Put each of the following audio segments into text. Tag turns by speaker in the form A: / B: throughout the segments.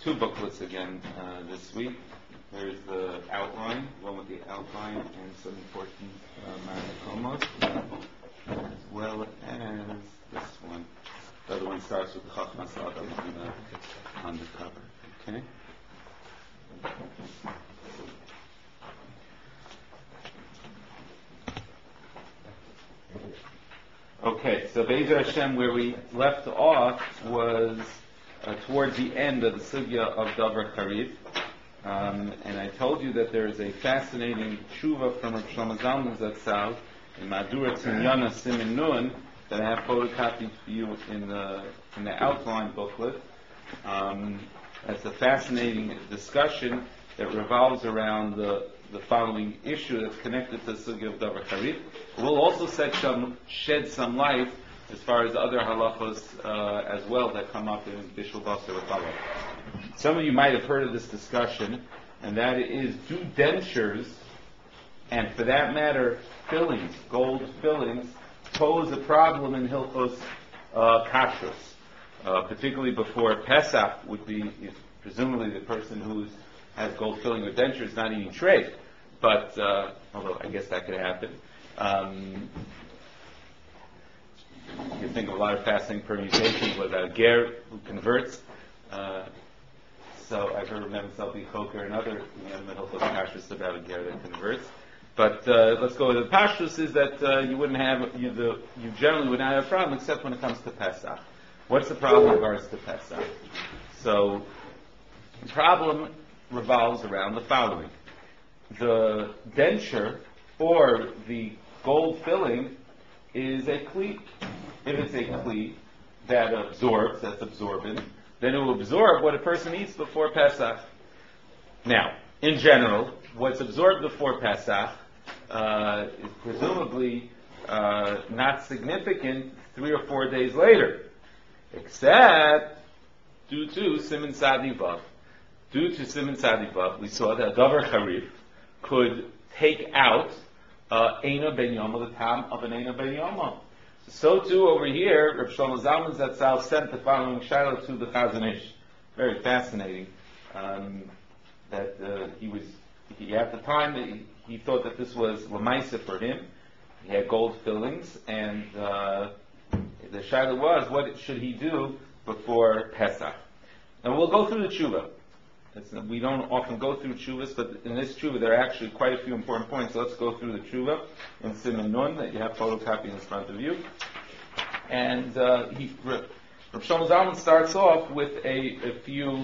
A: two booklets again this week. There's the outline, one with the outline and some important marakomos, as well as this one. The other one starts with Chachmas Adam on the cover. Okay? Okay, so Be'ezer Hashem, where we left off was towards the end of the sugya of Davar Charif. And I told you that there is a fascinating tshuva from Rav Shlomo Zalman Zatzal in Madura Tzinyana Simin Nun that I have photocopied for you in the outline booklet. It's a fascinating discussion that revolves around the following issue that's connected to the sugya of Davar Charif. We'll also shed some light as far as other halachos as well that come up in Bishul Basar with halach. Some of you might have heard of this discussion, and that is, do dentures, and for that matter, fillings, gold fillings, pose a problem in Hilchos Kashrus? Particularly before Pesach would be, presumably the person who has gold filling or dentures not eating treif, but, although I guess that could happen. You think of a lot of fascinating permutations, what about a ger who converts? So I've heard of Mem Salpi Choker and other Hilchos Kashrus about a ger that converts. But let's go with the Pashrus is that you generally would not have a problem except when it comes to Pesach. What's the problem in regards to Pesach? So the problem revolves around the following. The denture or the gold filling is a kli. If it's a kli that absorbs, that's absorbent, then it will absorb what a person eats before Pesach. Now, in general, what's absorbed before Pesach is presumably not significant 3 or 4 days later, except due to Siman Sadi Vav. Due to Siman Sadi Vav, we saw that Davar Charif could take out Eina Ben Yoma, the tam of an Eina Ben Yoma. So too over here, Rav Shlomo Zalman Zatzal sent the following shayla to the Chazon Ish. Very fascinating. That he at the time he thought that this was lemaisa for him. He had gold fillings, and the shayla was, what should he do before Pesach? Now we'll go through the tshuva. We don't often go through tshuvas, but in this tshuva there are actually quite a few important points. So let's go through the tshuva in Siman Nun that you have photocopy in front of you. And Rav Shlomo Zalman starts off with a few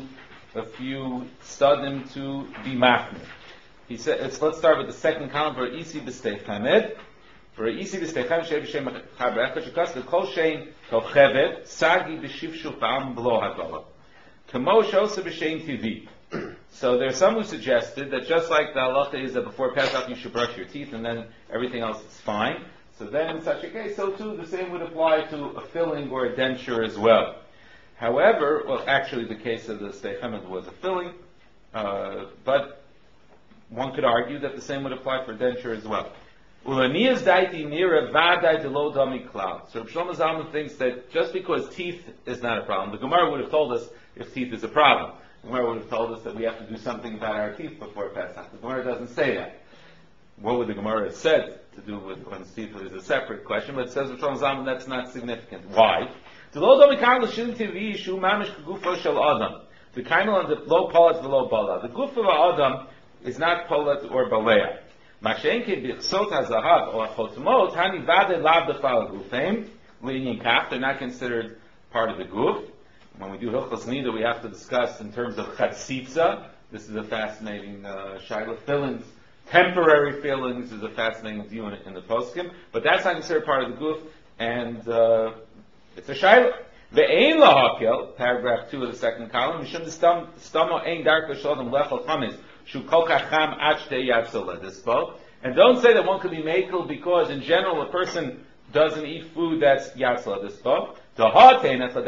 A: studim to be machmir. He says, let's start with the second column. For isi b'steif kamed, for isi b'steif kamed shei b'shem chaberecha shekas l'kol shein kochevet sagi b'shivshu b'am b'lo hagala kamo shosa b'shem tivi. So there's some who suggested that just like the halacha is that before Pesach you should brush your teeth and then everything else is fine. So then in such a case, so too the same would apply to a filling or a denture as well. However, well actually the case of the Steif Hamed was a filling, but one could argue that the same would apply for a denture as well. So Rav Shlomo Zalman thinks that just because teeth is not a problem, the Gemara would have told us if teeth is a problem. The Gemara would have told us that we have to do something about our teeth before Pesach. The Gemara doesn't say that. What would the Gemara have said to do with one's teeth is a separate question, but it says with Shlomo Zalman that's not significant. Why? The kaimel on the low polat, the low bala. The guf of Adam is not polat or balea. Mashenke b'chsot hazahav or chotmot hani vade lav b'chal gufim le'inyin kaf. They're not considered part of the guf. When we do Hilchos Nida, we have to discuss in terms of chatzitza. This is a fascinating shayla. Fillings, temporary fillings, is a fascinating view in the poskim. But that's not considered part of the guf, and it's a shayla. Ve'ein lahakel, paragraph 2 of the second column. Mishum stamo ein dark v'shodem lechol chametz shu kol kacham ad shtei yad soledispo. And don't say that one could be makel because in general a person doesn't eat food that's yad soledispo. If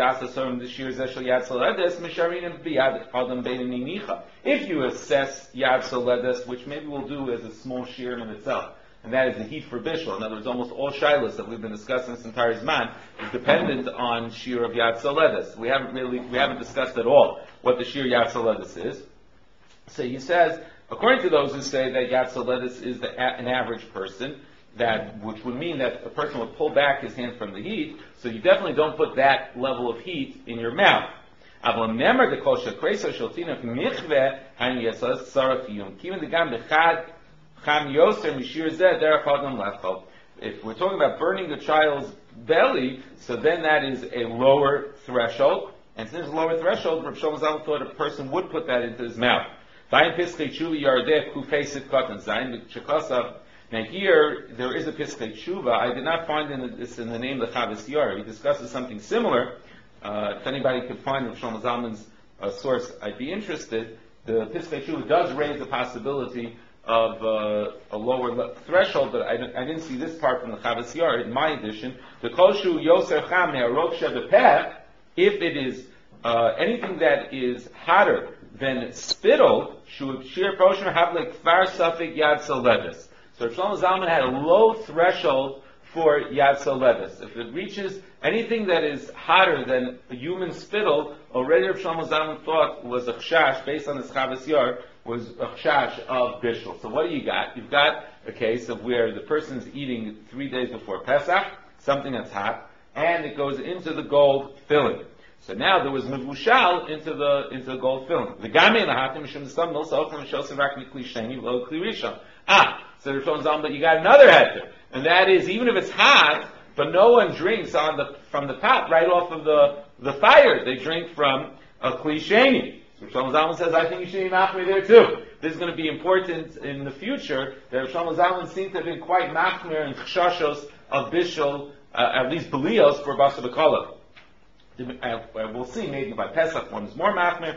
A: you assess Yad Soledes, which maybe we'll do as a small shiur in itself, and that is the heat for Bishul. In other words, almost all shilas that we've been discussing this entire Zman is dependent on shiur of Yad Soledes. We haven't discussed at all what the Shir Yatzaledis is. So he says, according to those who say that Yatzaledis is an average person, which would mean that a person would pull back his hand from the heat, so you definitely don't put that level of heat in your mouth. If we're talking about burning the child's belly, so then that is a lower threshold. And since it's a lower threshold, Rav Shlomo Zalman thought a person would put that into his mouth. Now here, there is a Piskei Tshuva. I did not find this in the name of the Chavis Yair. He discusses something similar. If anybody could find Rav Shlomo Zalman's source, I'd be interested. The Piskei Tshuva does raise the possibility of a lower threshold, but I didn't see this part from the Chavis Yair in my edition. The Koshu Yoser Cham Ne'arok Shebepeh, if it is anything that is hotter than spittle, Shir Proshim have like Kfar Safik Yad Solevis. So Rav Shlomo Zalman had a low threshold for Yad Solevis. If it reaches anything that is hotter than a human spittle, already Rav Shlomo Zalman thought was a chshash, based on this Chavis Yair, was a chshash of bishul. So what do you got? You've got a case of where the person is eating 3 days before Pesach, something that's hot, and it goes into the gold filling. So now there was mevushal into the gold filling. The gamei lahatim mishum some milsa ochlam shosem rak mikli sheni lo kli rishon. So Rav Shlomo Zalman, but you got another heter, and that is even if it's hot, but no one drinks from the pot right off of the fire. They drink from a kli sheni. So Rav Shlomo Zalman says, I think you should eat machmir there too. This is going to be important in the future. That Rav Shlomo Zalman seems to have been quite machmir and chshashos of bishul, at least belios for basa b'kolav. We'll see, maybe by Pesach one is more machmir.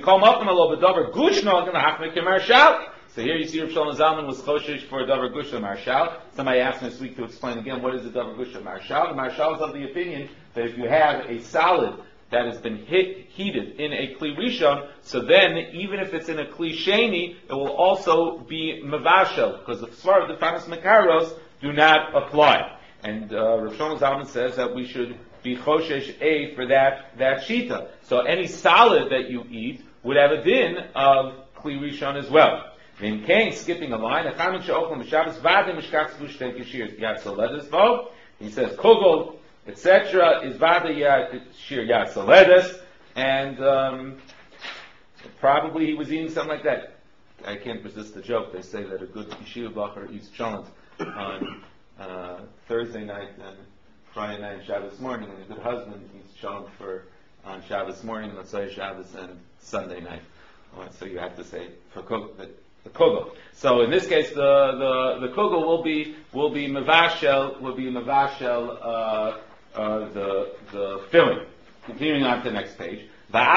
A: So here you see Rav Shlomo Zalman was choshesh for a davar gush marshal. Somebody asked me this week to explain again what is a davar gush marshal. The marshal is of the opinion that if you have a solid that has been heated in a kli rishon, so then even if it's in a kli sheni, it will also be mavashel, because the svar of the fanas mekaros do not apply. And Rav Shlomo Zalman says that we should be choshesh a for that shita. So any solid that you eat would have a din of kli rishon as well. In Cain, skipping a line, he says kogol, etc. is vada shir yatzaledis, and probably he was eating something like that. I can't resist the joke. They say that a good yeshiva bacher eats cholent on Thursday night and Friday night and Shabbos morning, and a good husband eats cholent on Shabbos morning, let's say Shabbos and Sunday night. So you have to say for the kugel. So in this case, the kugel will be mavashel the filling. Continuing on to the next page. So the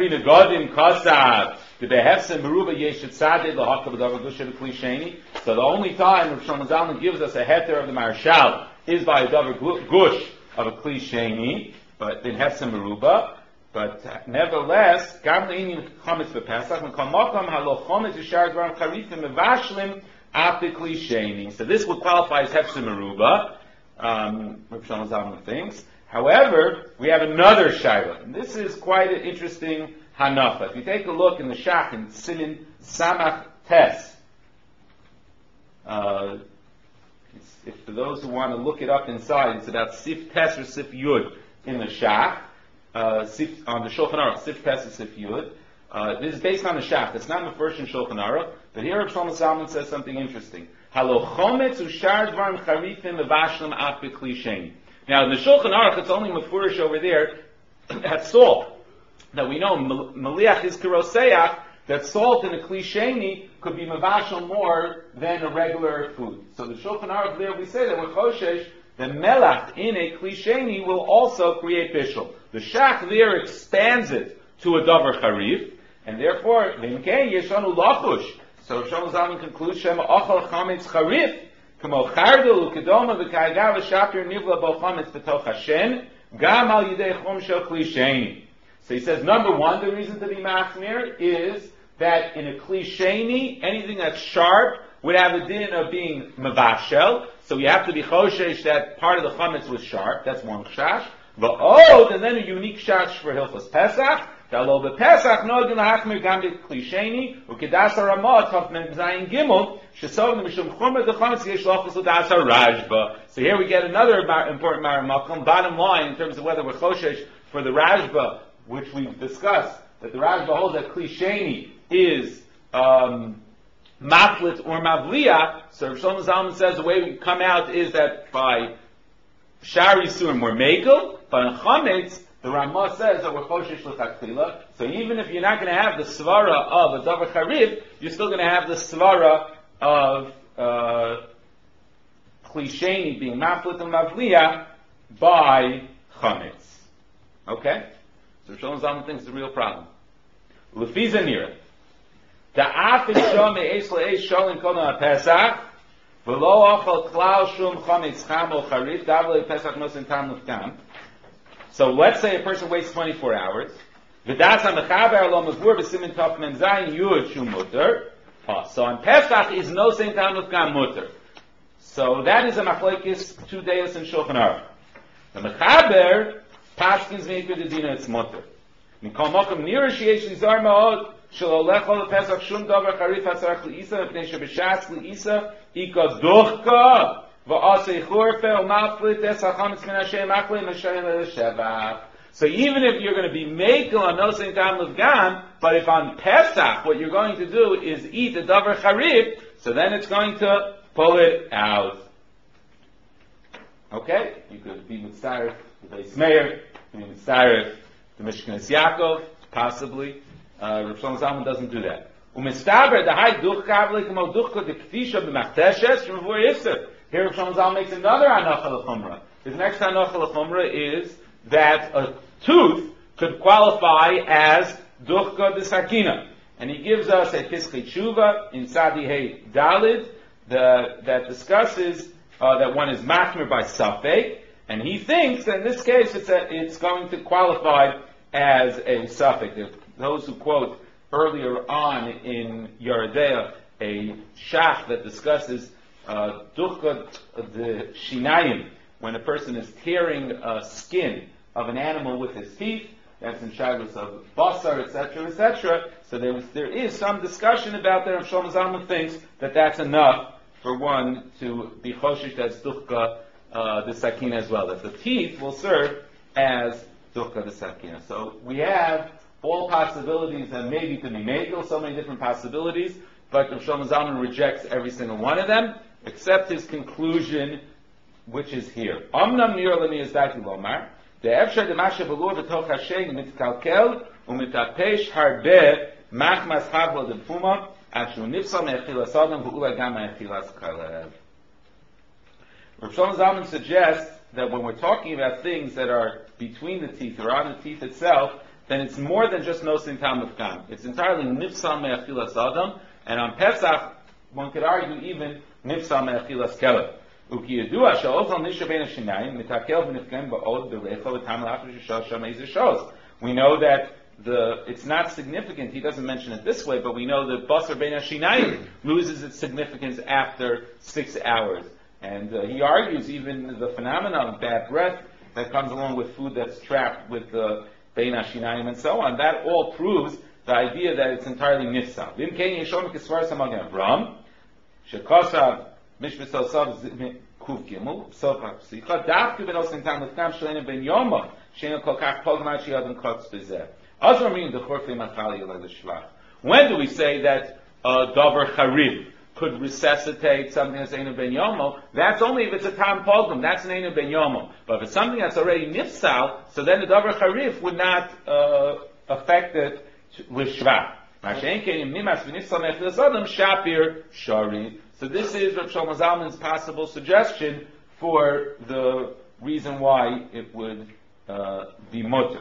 A: only time Rav Shlomo Zalman gives us a heter of the marshal is by a davar gush of a kli sheni, but in hefsem meruba. But nevertheless, gam le'inim chametz b'Pesach, m'kol makom halo chometz yishar dvarim charifim mevashlim after kli sheni. So this would qualify as hefsem meruba. Rav Shlomo Zalman thinks. However, we have another shaila, and this is quite an interesting hanafa. If you take a look in the Shach in Simin Samach Tes, if for those who want to look it up inside, it's about Sif Tes or Sif Yud in the Shach. On the Shulchan Aruch, Sif Tes and Sif Yud. This is based on the Shach. It's not in the first in Shulchan Aruch, but here Rav Shlomo Zalman says something interesting. Halo chometz u'shar dvarim charifim mevashlim af b'kli sheni. Now in the Shulchan Aruch, it's only mefurish over there at salt. Now we know maliach is kiroseach, that salt in a kli sheni could be mevashel more than a regular food. So the Shulchan Aruch there we say that we're choshesh, the melach in a kli sheni will also create bishul. The Shach there expands it to a davar charif, and therefore v'imkei yeshanu lachush. So Shlomo Zalman concludes shema ochal chametz charif k'mo chardel u'kedoma v'ka'agav v'shapir nivla bo chametz b'toch hashen gam al yidei chum shel kli sheni. So he says, number one, the reason to be machmir is that in a kli sheni, anything that's sharp would have a din of being mavashel. So you have to be choshesh that part of the chametz was sharp. That's one chash. V'od, and then a unique chash for Hilchos Pesach. Dalo bepesach nogin lahachmir gam b'klisheni ukedas haramah tov mem zayin gimel shesov mishum chumra dechametz yesh lachos udas harashba. So here we get another important maramakom. Bottom line, in terms of whether we're choshesh for the Rashba, which we've discussed, that the Rashba holds that klisheni is maflit or mavliya. So Rav Shlomo Zalman says the way we come out is that by Shari Surim we're Mekel, but in Chametz, the Ramah says that we're Choshesh L'Chakfila. So even if you're not going to have the Svara of a Davar Charif, you're still going to have the Svara of Klisheni being Maflit and Mavliya by Chametz. Okay? So Shlomo Zalman thinks it's a real problem. Lefiza Nira. Da'af Isha Me'es Le'es Sholin Kodam HaPesach V'lo Ochel Klal Shum Chametz Cham O Charif Davle Pesach Nosin Tam Lefkam. So let's say a person waits 24 hours. V'das HaMechaber Lo Mevur B'Simin Tov Mem Zayin Yud Shum Mutter. So on Pesach is no Sin Tam Lefkam Mutter. So that is a machlokes 2 days in Shulchan Aruch. The Mechaber Paskins Meikved Adina it's Mutter. Mikol Mokum Nira Sheyesh Lizar Ma'od Shelo Lechol Pesach Shum Davar Charif Hasarach L'Isa Mepnei Shebeshas L'Isa Ika Duchka V'asei Churfe U'Maflit Es HaChametz Min Hashem Achlei Meshayim L'Shevach. So even if you're going to be Mekel on Nosein Tam L'Vgan, but if on Pesach what you're going to do is eat a Davar Charif, so then it's going to pull it out. Okay? You could be Mitzaref, the Beis Meir, you could be Mitzaref, the Mishkanes Yaakov, possibly. Rav Shlomo Zalman doesn't do that. Umistaber the high duchka v'likmo duchka the k'tisha b'machteshes from Vur Yisr. Here Rav Shlomo Zalman makes another anacha l'chumra. His next anacha l'chumra is that a tooth could qualify as duchka d'sakina, and he gives us a Piskei Tshuva in Sadi Hey Dalid that discusses that one is machmir by safek, and he thinks that in this case it's going to qualify as a safek. Those who quote earlier on in Yeridea a shach that discusses duchka the shinayim, when a person is tearing skin of an animal with his teeth, that's in shagos of basar, etc., etc. So there is some discussion about that. Rav Shlomo Zalman thinks that that's enough for one to be choshish as duchka the sakina as well, that the teeth will serve as duchka the sakina. So we have all possibilities, and maybe to be mekel, so many different possibilities, but Rav Shlomo Zalman rejects every single one of them, except his conclusion, which is here. Amnam nir lemi izdati lomar, de'efshar de'mashe belur b'toch hashem mitkalkel u'mitapesh harbe machmas havla d'puma ashu nifsal me'echilas adam v'ula gam me'echilas kalev. Rav Shlomo Zalman suggests that when we're talking about things that are between the teeth or on the teeth itself, then it's more than just nosin tam of kam. It's entirely nifsal me'achilas adam, and on Pesach, one could argue even nifsal me'achilas kelev. Uki yedua she'ochel nisha bein hashinayim mitakel v'nifkem ba'od b'reicha v'tam l'achar sheshal shamei zeshos. We know that it's not significant. He doesn't mention it this way, but we know that basar bein hashinayim loses its significance after 6 hours. And he argues even the phenomenon of bad breath that comes along with food that's trapped with the Bein HaShinayim and so on, that all proves the idea that it's entirely nifsal. V'im kein yeshom kisvar samagin Avram, shekosav mishvus osav kuv gimel, sofa psicha, dafku ben osin tam l'kam shlenim ben yoma, she'en kol kach pogmat she'adam kotz b'zeh. Azor meaning the chorfei machali yolay l'shvach. When do we say that davar charif could resuscitate something that's Einu Ben Yomo? That's only if it's a Tam Pogum, that's an Einu Ben Yomo. But if it's something that's already Nifsal, so then the Davar Charif would not affect it with Shva. So this is Rav Shlomo Zalman's possible suggestion for the reason why it would be Mutter.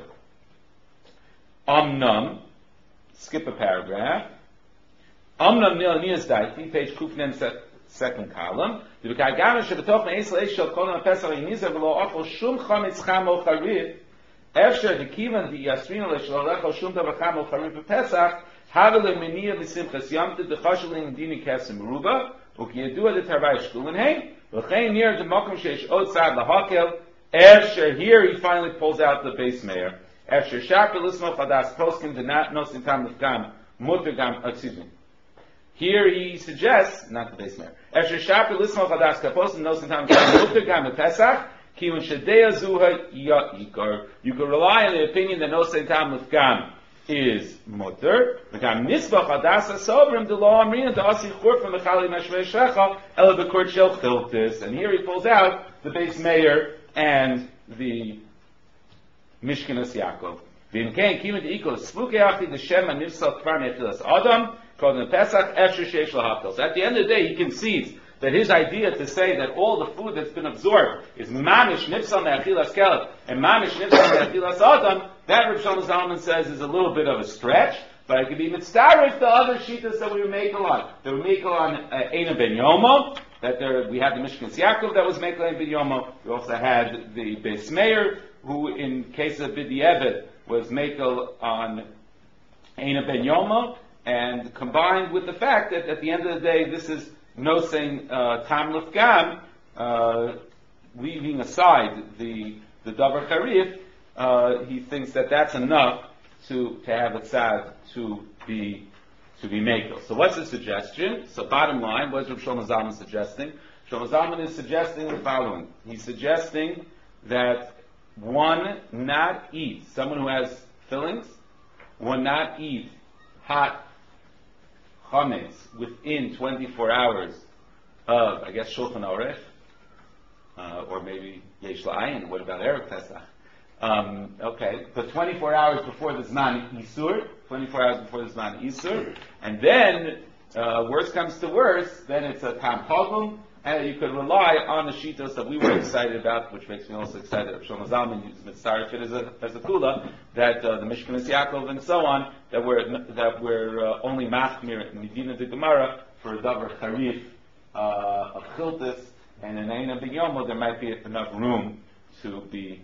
A: Amnam, skip a paragraph. Amnam nil niyas daiti, page Kufnem, second column. The Bekagana shebetoch me'es le'esh shel kol ha'pesach yinizer v'lo ochel shum chametz cham o charif, efsher dekivan v'yasrinu le'shel lechol shum davar cham o charif v'pesach, have le'miniya v'simchas yamtet v'chashel le'indini kesim ruba, u'ki yedua de'tarvai shkulen hein, v'chein nir demokum sheish od sad lahakel, efsher, here he finally pulls out the Beis Meir, After Sharpa Lismo Chadas Poskim did not know Sintam Lefgam Mutter excuse me. Here he suggests, not the base mayor. After Sharpa Lismo Chadas Poskim no Sintam Lefgam Mutter Gam Pesach. You can rely on the opinion that no Sintam Lefgam is mutter. And here he pulls out the base mayor and the Mishkanas Yaakov. So at the end of the day, he concedes that his idea to say that all the food that's been absorbed is mamish nipsal me'achilas kelef and mamish nipsal me'achilas adam, that Rav Shlomo Zalman says is a little bit of a stretch, but it could be mitzdarif the other shitas that we would make on. That we make on Eina ben Yomo, we had the Mishkanas Yaakov that was made on ben Yomo. We also had the Beis Meir, who in case of Bidi Evet was makel on Eina ben Yomo, and combined with the fact that at the end of the day this is no saying tam lefgam, leaving aside the davar charif, he thinks that that's enough to have a tzad to be makel. So what's the suggestion? So bottom line, what is Rav Shlomo Zalman suggesting? Shlomo Zalman is suggesting the following. He's suggesting that one not eat, someone who has fillings, will not eat hot chametz within 24 hours of, I guess, Shulchan Aruch, or maybe Yesh La'ayin. What about Erev Pesach? Okay, but 24 hours before the Zman Isur, 24 hours before the Zman Isur, and then, worst comes to worst, then it's a Tam Chagum, and you could rely on the shitos that we were excited about, which makes me also excited. Shlomo Zalman used mitzaref it as a kula, that the Mishkanas Yaakov and so on, that we're only machmir in Medina de Gemara for a davar charif of chiltis, and in Eina ben Yomo there might be enough room to be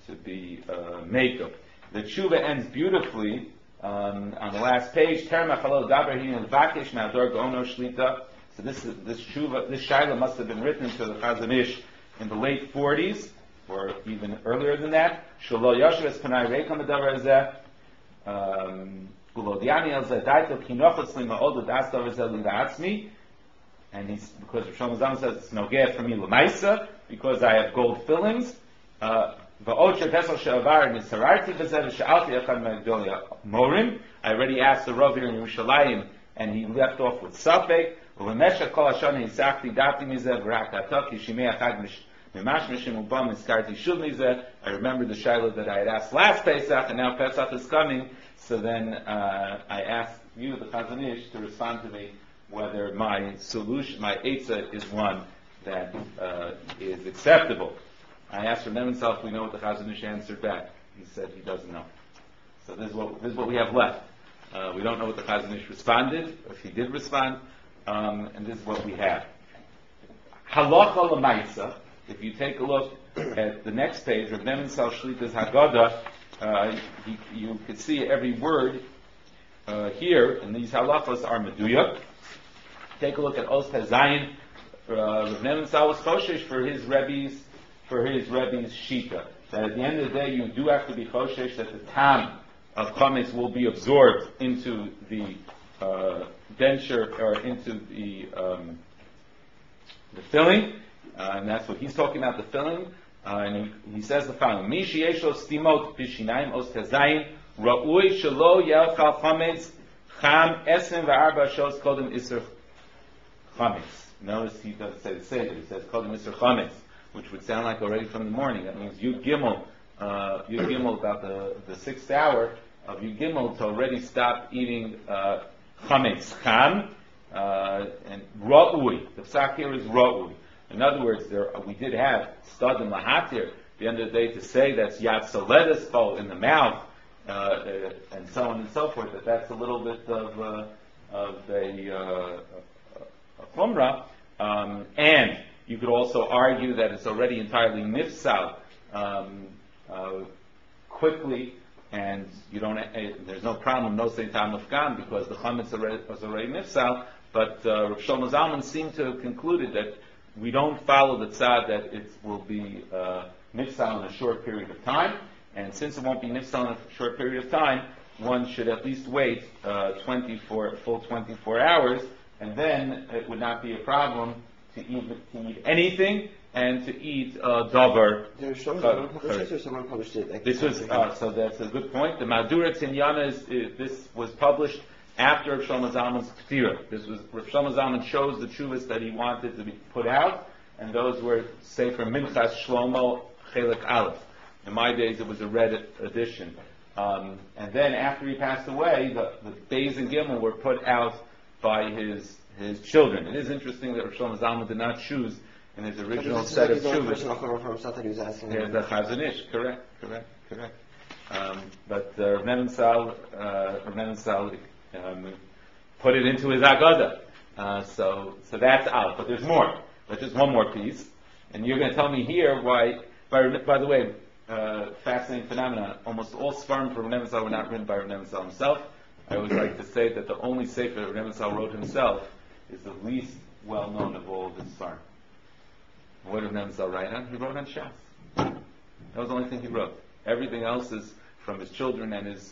A: makeup. The tshuva ends beautifully on the last page. Terem achalo davar hin vakesh me'ador go'ono shlita. So this shaila must have been written to the Chazon Ish in the late 40s, or even earlier than that. Shelo yoshev es panai reikam adavar hazeh, ulo diani el zeh daito ki nochot sli ma'od das davar zeh lida'atzmi, and because Shlomo Zalman says it's no get for me l'maisa, because I have gold fillings. Va'od shepesel she'avar nisararti v'zeh v'she'alti echad me'gdolia morim. I already asked the Rav here in Yerushalayim, and he left off with Safek. I remember the shiloh that I had asked last Pesach, and now Pesach is coming, so then I asked you, the Chazon Ish, to respond to me whether my solution, my eitzah, is one that is acceptable. I asked from himself, we know what the Chazon Ish answered back. He said he doesn't know. So this is what we have left. We don't know what the Chazon Ish responded, or if he did respond. And this is what we have. Halacha l'maisa. If you take a look at the next page of Neman Sal Shlita's Haggadah, you can see every word here, and these halachas are meduyak. Take a look at Os Hazayin. Rav Neman Sal was choshesh for his rebbe's shita. That at the end of the day, you do have to be choshesh that the tam of chametz will be absorbed into the denture, or into the filling, and that's what he's talking about, the filling. And he says the following: Mi sheyesho stimot b'shinayim os tazayin ra'ui shelo yelchal chametz cham 24 shos kodem iser chametz. Notice he doesn't say the seder; he says kodem iser chametz, which would sound like already from the morning. That means Yud Gimel about the 6th hour of Yud Gimel to already stop eating chametz cham, and ra'ui. The psak here is ra'ui. In other words, we did have stadim lahatir. At the end of the day, to say that's yad soledes fall in the mouth, and so on and so forth. That's a little bit of a chumrah, and you could also argue that it's already entirely nifsal quickly. And you don't. There's no problem, no saying tam lefgam, because the chametz was already nifsal. But Rav Shlomo Zalman seemed to have concluded that we don't follow the tzad that it will be nifsal in a short period of time, And since it won't be nifsal in a short period of time, one should at least wait full 24 hours, and then it would not be a problem to eat anything and to eat davar.
B: This
A: was so that's a good point. The Madura Tinyana this was published after Rav Shlomo Zalman's Ketira. This was Rav Shlomo Zalman chose the chuvas that he wanted to be put out, and those were Sefer Minchas Shlomo Chelik Aleph. In my days, it was a red edition. And then after he passed away, the Beis and Gimel were put out by his children. It is interesting that Rav Shlomo Zalman did not choose in his original set of chuvas. Yeah, the Chazon Ish, correct. But Rav Menensal put it into his Agada. So that's out. But there's more. But just one more piece. And you're going to tell me here why, by the way, fascinating phenomena. Almost all Sfarim for Rav Menensal were not written by Rav Menensal himself. I always like to say that the only sefer Rav Menensal wrote himself is the least well known of all of his Sfarim. What did Rav Menensal write on? He wrote on Shas. That was the only thing he wrote. Everything else is from his children and his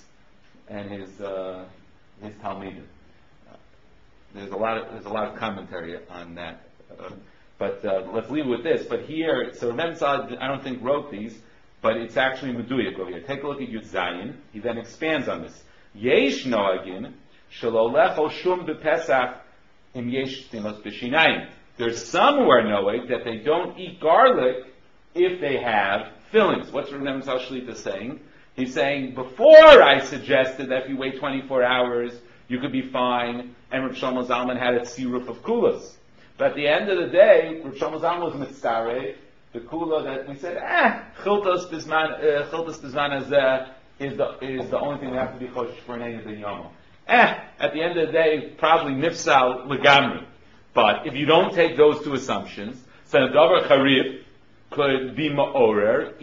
A: Talmidim. There's a lot of commentary on that. But let's leave it with this. But here, so Rav Menensal, I don't think wrote these, but it's actually Meduyik over here. Take a look at Yud Zayin. He then expands on this. Yesh noagin shelo lecho shum bepesach im yesh timos b'shinayim. There's some who are noeg that they don't eat garlic if they have fillings. What's Rav Menensal Shlita saying? He's saying, before I suggested that if you wait 24 hours, you could be fine, and Rav Shlomo Zalman had a tziruf of kulas. But at the end of the day, Rav Shlomo Zalman was mitzareh, the kula that we said, chiltos bizman hazeh is the only thing we have to be choshesh for an Ein Ben Yomo. At the end of the day, probably nifsal legamri. But if you don't take those two assumptions, so a davar charif could be ma'orer,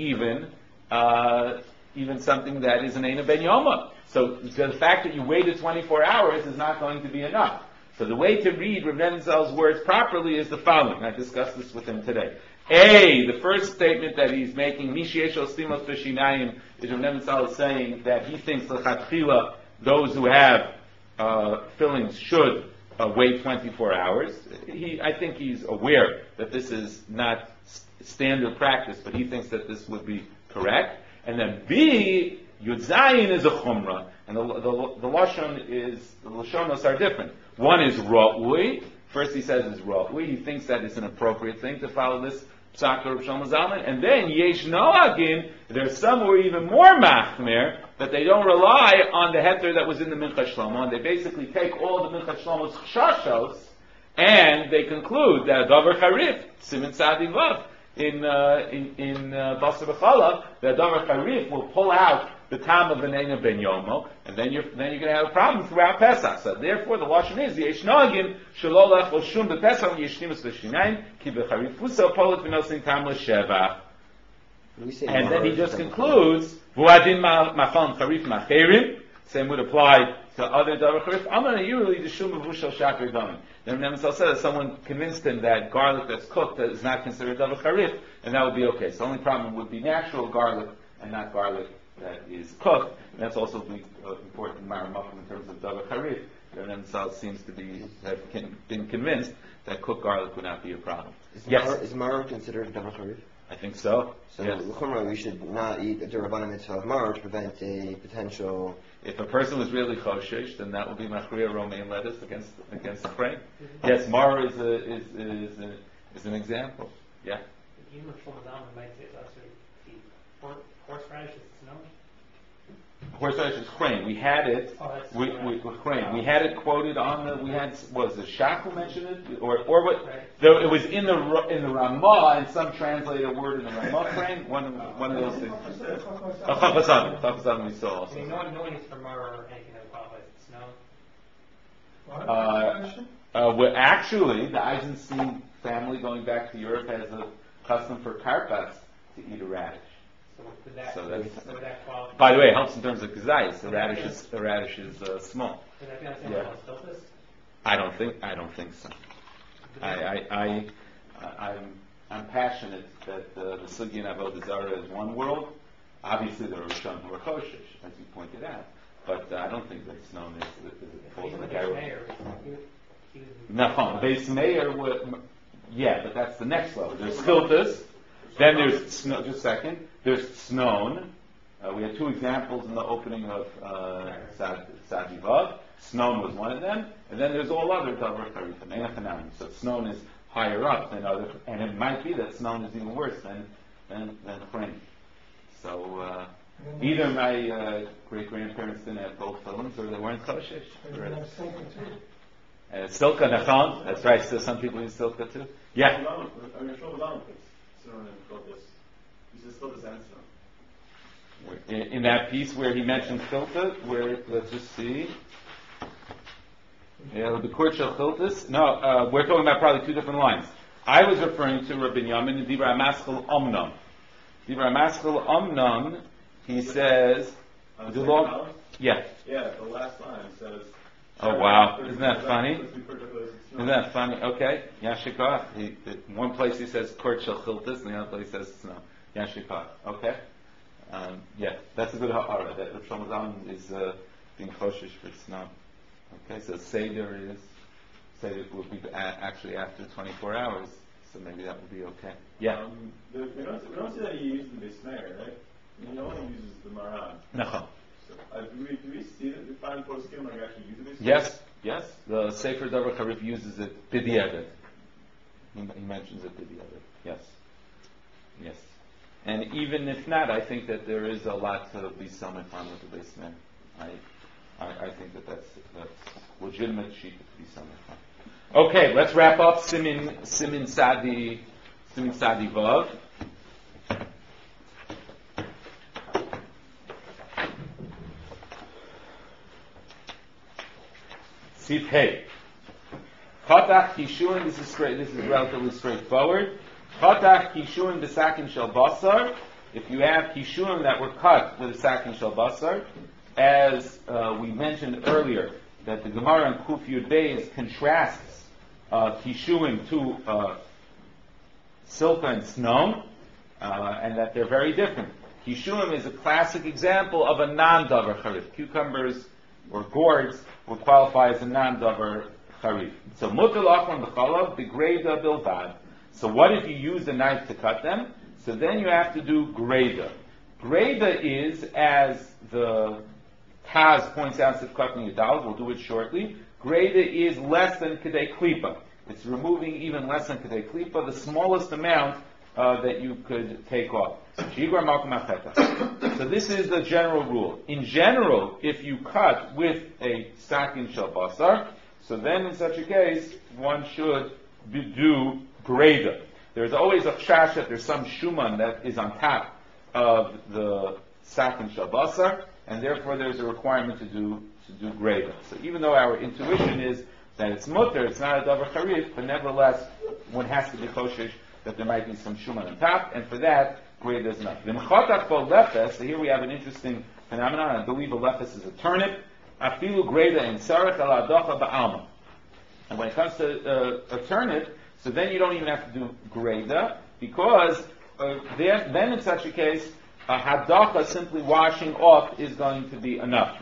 A: even something that is an Ein Ben Yoma. So the fact that you waited 24 hours is not going to be enough. So the way to read Rav Menenzel's words properly is the following. I discussed this with him today. The first statement that he's making, Mishiyesho Stimos Peshinayim, is Rav Menenzel saying that he thinks l'chatchila, those who have fillings should wait 24 hours. I think he's aware that this is not standard practice, but he thinks that this would be correct. And then B, Yud Zayin is a chumrah, and the Lashonos are different. One is Ra'ui. First he says is Ra'ui. He thinks that it's an appropriate thing to follow this Psak of Shlomo Zalman. And then Yesh Noagin, there's some who are even more machmer, that they don't rely on the heter that was in the Minchas Shlomo, and they basically take all the Minchas Shlomo's chashashos, and they conclude that Davar Charif, Siman Sadi Vav, in Basar B'Chalav, that Davar Charif will pull out the time of an Ein Ben Yomo, and then you're going to have a problem throughout Pesach. So therefore, the lashon is Yesh Nagim Shelo Lechol Shum BePesach Yeshnimus B'Shinayim Ki BeCharifuso Polit V'Nosin Tam L'Sheva. And then he just concludes Vuadin Machon Charif Macherim. Same would apply to other Davar Charif. I'm going to usually the Shum B'Vushal Shakir Damim. Then Menenzel said that someone convinced him that garlic that's cooked is not considered Davar Charif, and that would be okay. So the only problem would be natural garlic and not garlic that is cooked. And that's also the important maramachim in terms of davar charif. Menenzel seems to have been convinced that cooked garlic would not be a problem.
B: Is maror considered davar charif?
A: I think so.
B: So
A: yes.
B: We should not eat the Rabbanan mitzvah of maror to prevent a potential.
A: If a person was really choshesh, then that would be machriya romaine lettuce against the frame. Yes, maror is an example. Yeah.
C: Even if Shlomo Zalman might say it's also eat horseradish is snow.
A: Horseradish is chrein. We had it. With chrein. We had it quoted on the. Was the Shach who mentioned it, or what?
C: Right.
A: Though it was in the Ramah, and some translate a word in the Ramah chrein. One of those things. Chafazan we saw also.
C: I mean, no one eats from maror or anything that qualifies as snow.
A: Well, actually, the Eisenstein family, going back to Europe, has a custom for karpas to eat a radish.
C: Would that qualify?
A: By the way, it helps in terms of kazayis. The radish is small.
C: Would that be on the same level as filthus?
A: I don't think so. I'm passionate that the Sugya and Avodah Zarah is one world, Obviously, there are Rishonim who are Choshesh, as you pointed out, but I don't think that's known as falls in the category. Nachon, Beis Meir would, yeah, but that's the next level. There's Chiltas, then there's Snow. Just a second. There's Snon. We had two examples in the opening of Sadi Vav. Snon was one of them, and then there's all other Davar Charifim, Einach. So Snon is higher up than other, and it might be that Snon is even worse than Chrein. So either my great grandparents didn't have gold fillings, or they weren't Choshesh. Silka Nachon. That's right. Still, some people use Silka too. Yeah. In that piece where he mentioned Chilta, where let's just see. Yeah, the Court Shel Chiltas. No, we're talking about probably two different lines. I was referring to Rabbi Yamin and Dibra Maschel Omnam. Dibra Maschel Omnam, he says, yeah.
D: Yeah, the last line says.
A: Oh wow! Isn't that funny? Isn't that funny? Okay, Yashikah. One place he says Court Shel Chiltas, and the other place he says Snow. Yashikah. Okay. Yeah, that's a good ha'ara. That Rav Shlomo Zalman is being choshesh for Snow. Okay, so Seder will be actually after 24 hours, so maybe that will be okay. Yeah.
D: We don't see that he uses the Beis Meir, right? He only uses the Maran.
A: No.
D: So, do we see that the final poskim are actually using the Beis Meir?
A: Yes. The Sefer Davar Charif uses it b'di'evet. He mentions it b'di'evet. Yes. And even if not, I think that there is a lot to be summoned on with the Beis Meir. I think that's legitimate sheet to be summoned on. Okay, let's wrap up Simin Sadi Vav. Sif Hey. Chatach Kishuin, this is relatively straightforward. Chatach Kishuin b'sakin shel basar. If you have Kishuin that were cut with a sakin shel basar, as we mentioned earlier, that the Gemara in Kuf Yud Beis contrasts Kishuin to Silka and Snow, and that they're very different. Kishuin is a classic example of a non-davar charif. Cucumbers or gourds would qualify as a non-davar charif. So mutal achron b'chalav b'greda bilvad. So what if you use a knife to cut them? So then you have to do greda. Greda is, as the Taz points out, Sifkat Yudal, we'll do it shortly. Greda is less than Kedei Klipa. It's removing even less than Kedei Klipa, the smallest amount that you could take off. So this is the general rule. In general, if you cut with a sakin shel basar, so then in such a case, one should do greda. There's always a chash that there's some shuman that is on top of the sakin shel basar, and therefore there's a requirement to do greda. So even though our intuition is that it's mutter, it's not a davar charif, but nevertheless, one has to be choshesh that there might be some shuman on top, and for that, greda is enough. So here we have an interesting phenomenon. I believe a lefes is a turnip. Afilu greda in sarach ala adocha ba'alma. And when it comes to a turnip, so then you don't even have to do greda, because then in such a case, hadacha, simply washing off, is going to be enough.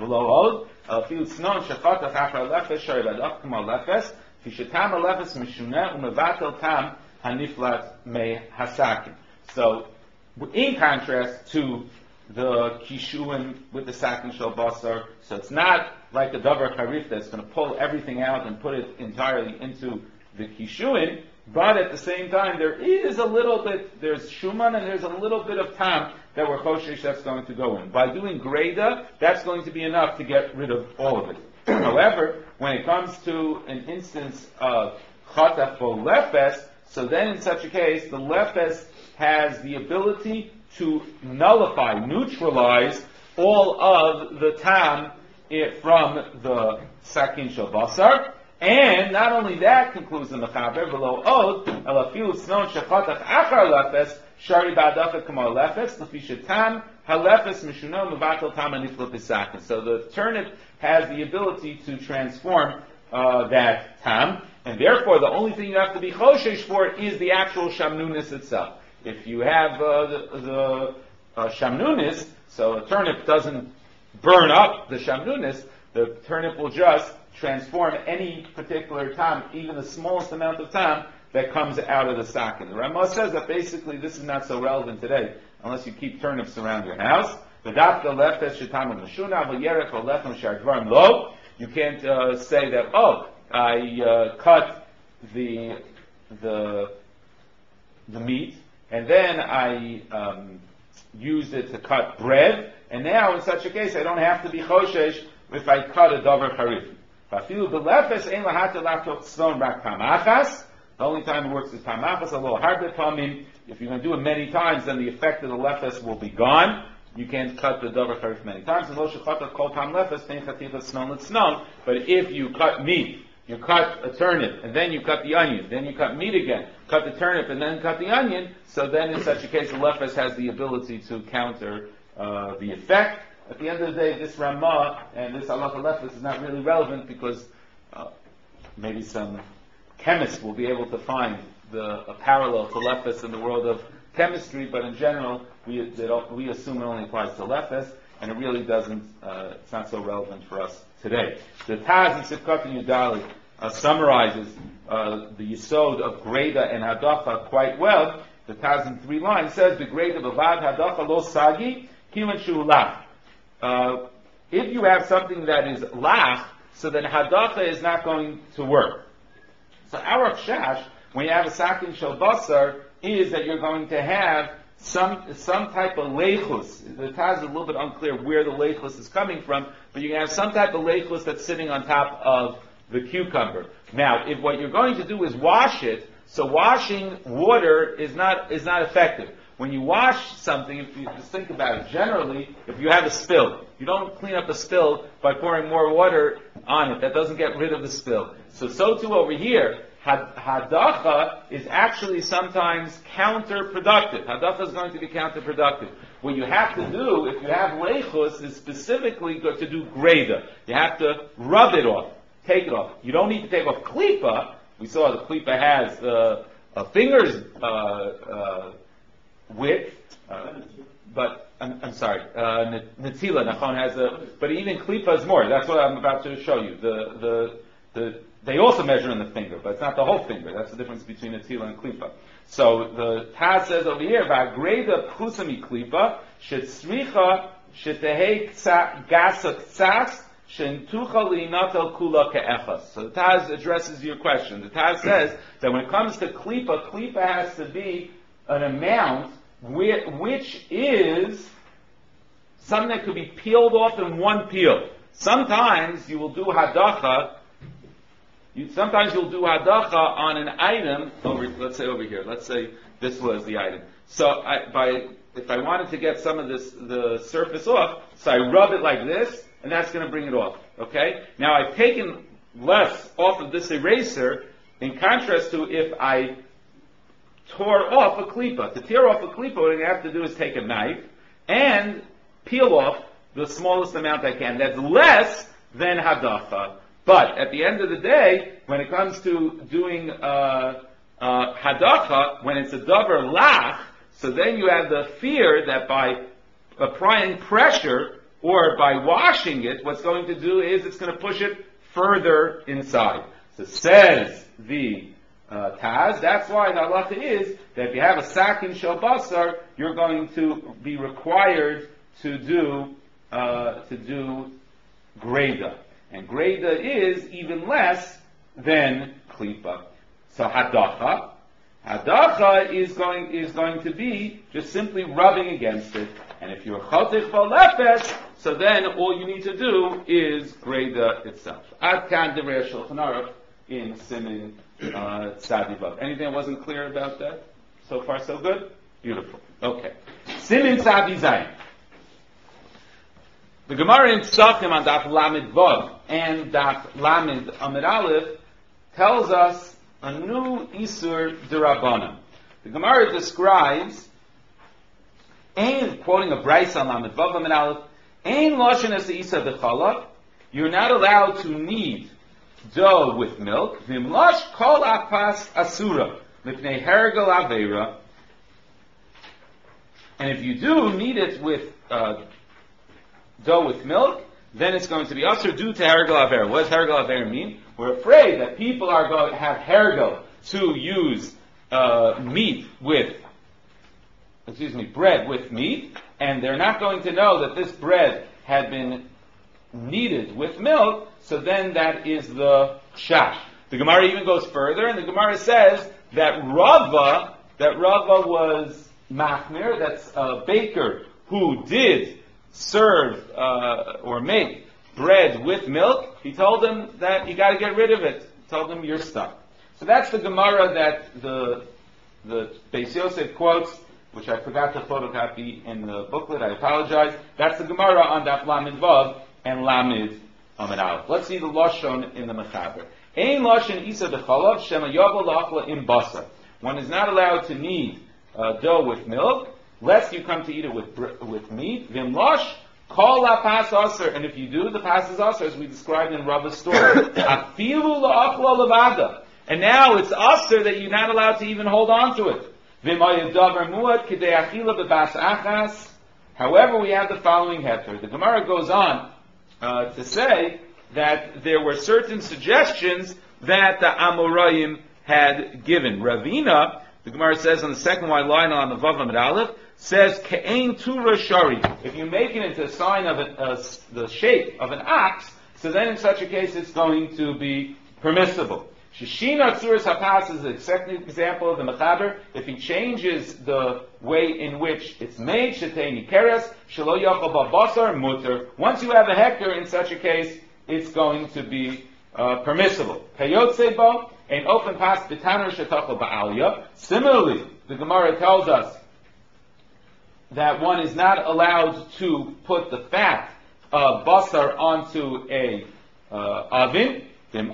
A: So, in contrast to the kishuin with the sakin shel basar, so it's not like a davar charif that's going to pull everything out and put it entirely into the kishuin, but at the same time there is a little bit, there's shuman and there's a little bit of tam that we're choshesh that's going to go in. By doing greda, that's going to be enough to get rid of all of it. However, when it comes to an instance of chatach for lefes, so then in such a case, the lefes has the ability to nullify, neutralize all of the tam from the sakin shel basar. And not only that, concludes the Mechaber, below od, elafilu snon shechatach achar lefes, shari ba'adacha k'mar lefes, lefi shetam halefes mishuno mevatel tam anifla pisakin. So the turnip has the ability to transform that tam, and therefore the only thing you have to be choshesh for is the actual shamnunis itself. If you have the shamnunis, so a turnip doesn't burn up the shamnunis, the turnip will just transform any particular tam, even the smallest amount of tam, that comes out of the sakin. The Ramah says that basically this is not so relevant today, unless you keep turnips around your house. You can't say that, I cut the meat, and then I used it to cut bread, and now in such a case I don't have to be choshesh if I cut a davar charif. The only time it works is pamachas, a little harder tamim. If you're going to do it many times, then the effect of the lefes will be gone. You can't cut the davar charif many times. But if you cut meat, you cut a turnip, and then you cut the onion, then you cut meat again, cut the turnip, and then cut the onion, so then in such a case the lefes has the ability to counter the effect. At the end of the day, this Ramah and this halacha lefes is not really relevant because maybe some chemists will be able to find a parallel to lefes in the world of chemistry, but in general, we assume it only applies to lefes, and it really doesn't, it's not so relevant for us today. The Taz in Sifkat and Yudali summarizes the Yisod of Greda and Hadacha quite well. The Taz in 3 lines says, the Greda b'vad Hadacha lo sagi, kiman shu lach. If you have something that is lach, so then Hadacha is not going to work. So our shash, when you have a sakin shel basar, is that you're going to have some type of leichus. The Taz is a little bit unclear where the leichus is coming from, but you can have some type of leichus that's sitting on top of the cucumber. Now, if what you're going to do is wash it, so washing water is not effective. When you wash something, if you just think about it, generally, if you have a spill, you don't clean up a spill by pouring more water on it. That doesn't get rid of the spill. So too over here, Hadacha is actually sometimes counterproductive. Hadacha is going to be counterproductive. What you have to do, if you have leichus, is specifically to do greda. You have to rub it off, take it off. You don't need to take off klipa. We saw the klipa has a finger's width, but I'm sorry, Netila Nachon has but even klipa is more. That's what I'm about to show you. They also measure in the finger, but it's not the whole finger. That's the difference between Netila and klipa. So the Taz says over here, "Va'greda pchusami klipa shetzricha shetehei gasa tzas shentucha liinatel kula ke'echas." So the Taz addresses your question. The Taz says that when it comes to klipa has to be an amount which is something that could be peeled off in one peel. Sometimes you will do hadacha. Sometimes you'll do hadacha on an item let's say over here. Let's say this was the item. So if I wanted to get some of the surface off, so I rub it like this, and that's going to bring it off. Okay. Now I've taken less off of this eraser, in contrast to if I tore off a klipa. To tear off a klipa, what you have to do is take a knife and peel off the smallest amount I can. That's less than hadacha. But at the end of the day, when it comes to doing hadacha, when it's a davar lach, so then you have the fear that by applying pressure or by washing it, what's going to do is it's going to push it further inside. So says the Taz, that's why the halacha is that if you have a sakin shel basar, you're going to be required to do greda, and greda is even less than klipa. So hadacha is going to be just simply rubbing against it, and if you're chotich v'lefesh, so then all you need to do is greda itself. Ad kan divrei Shulchan Aruch in Simin Tzadivav. Anything that wasn't clear about that? So far, so good? Beautiful. Okay. Simin Tzadi Zayin. The Gemara in Psachim on Daf Lamed Vav and Daf Lamed Amid Aleph tells us a new Isur D'Rabbanan. The Gemara describes, quoting a Brayso on Lamed Vav Amid Aleph, Ein Loshen es Isa B'Chalab, you're not allowed to knead dough with milk. V'imlash kol apas asura mipnei hergel aveira. And if you do knead it with dough with milk, then it's going to be usher due to hergel aver. What does hergel aver mean? We're afraid that people are going to have hergel to use bread with meat, and they're not going to know that this bread had been kneaded with milk, so then that is the shash. The Gemara even goes further, and the Gemara says that Rava was machmir, that's a baker who did serve or make bread with milk. He told him that you got to get rid of it. He told him you're stuck. So that's the Gemara that the Beis Yosef quotes, which I forgot to photocopy in the booklet. I apologize. That's the Gemara on Daf Lamed Vav and Lamed Amud Aleph. Let's see the Lashon in the Mechaber. Ein Lashon Isa b'chalav shema yavo la'achla im basar. One is not allowed to knead dough with milk, lest you come to eat it with meat. Vim lash kol la pas aser, and if you do, the pas is aser, as we described in Rava's story. Afilu la'achla levada. And now it's aser that you're not allowed to even hold on to it. However, we have the following heter. The Gemara goes on to say that there were certain suggestions that the Amoraim had given. Ravina, the Gemara says on the second white line on the Vav Amud Aleph, says Ke'ein Tura Shari. If you make it into a sign of the shape of an ox, so then in such a case it's going to be permissible. Shishina Tzuras HaPas is the second example of the Mechaber. If he changes the way in which it's made, Shetei Nikeres, Shelo Yochel Basar Mutter. Once you have a hector, in such a case, it's going to be permissible. Kayotze Bo, an open pas B'taner Shetachel Ba'alya. Similarly, the Gemara tells us that one is not allowed to put the fat of basar onto a oven. And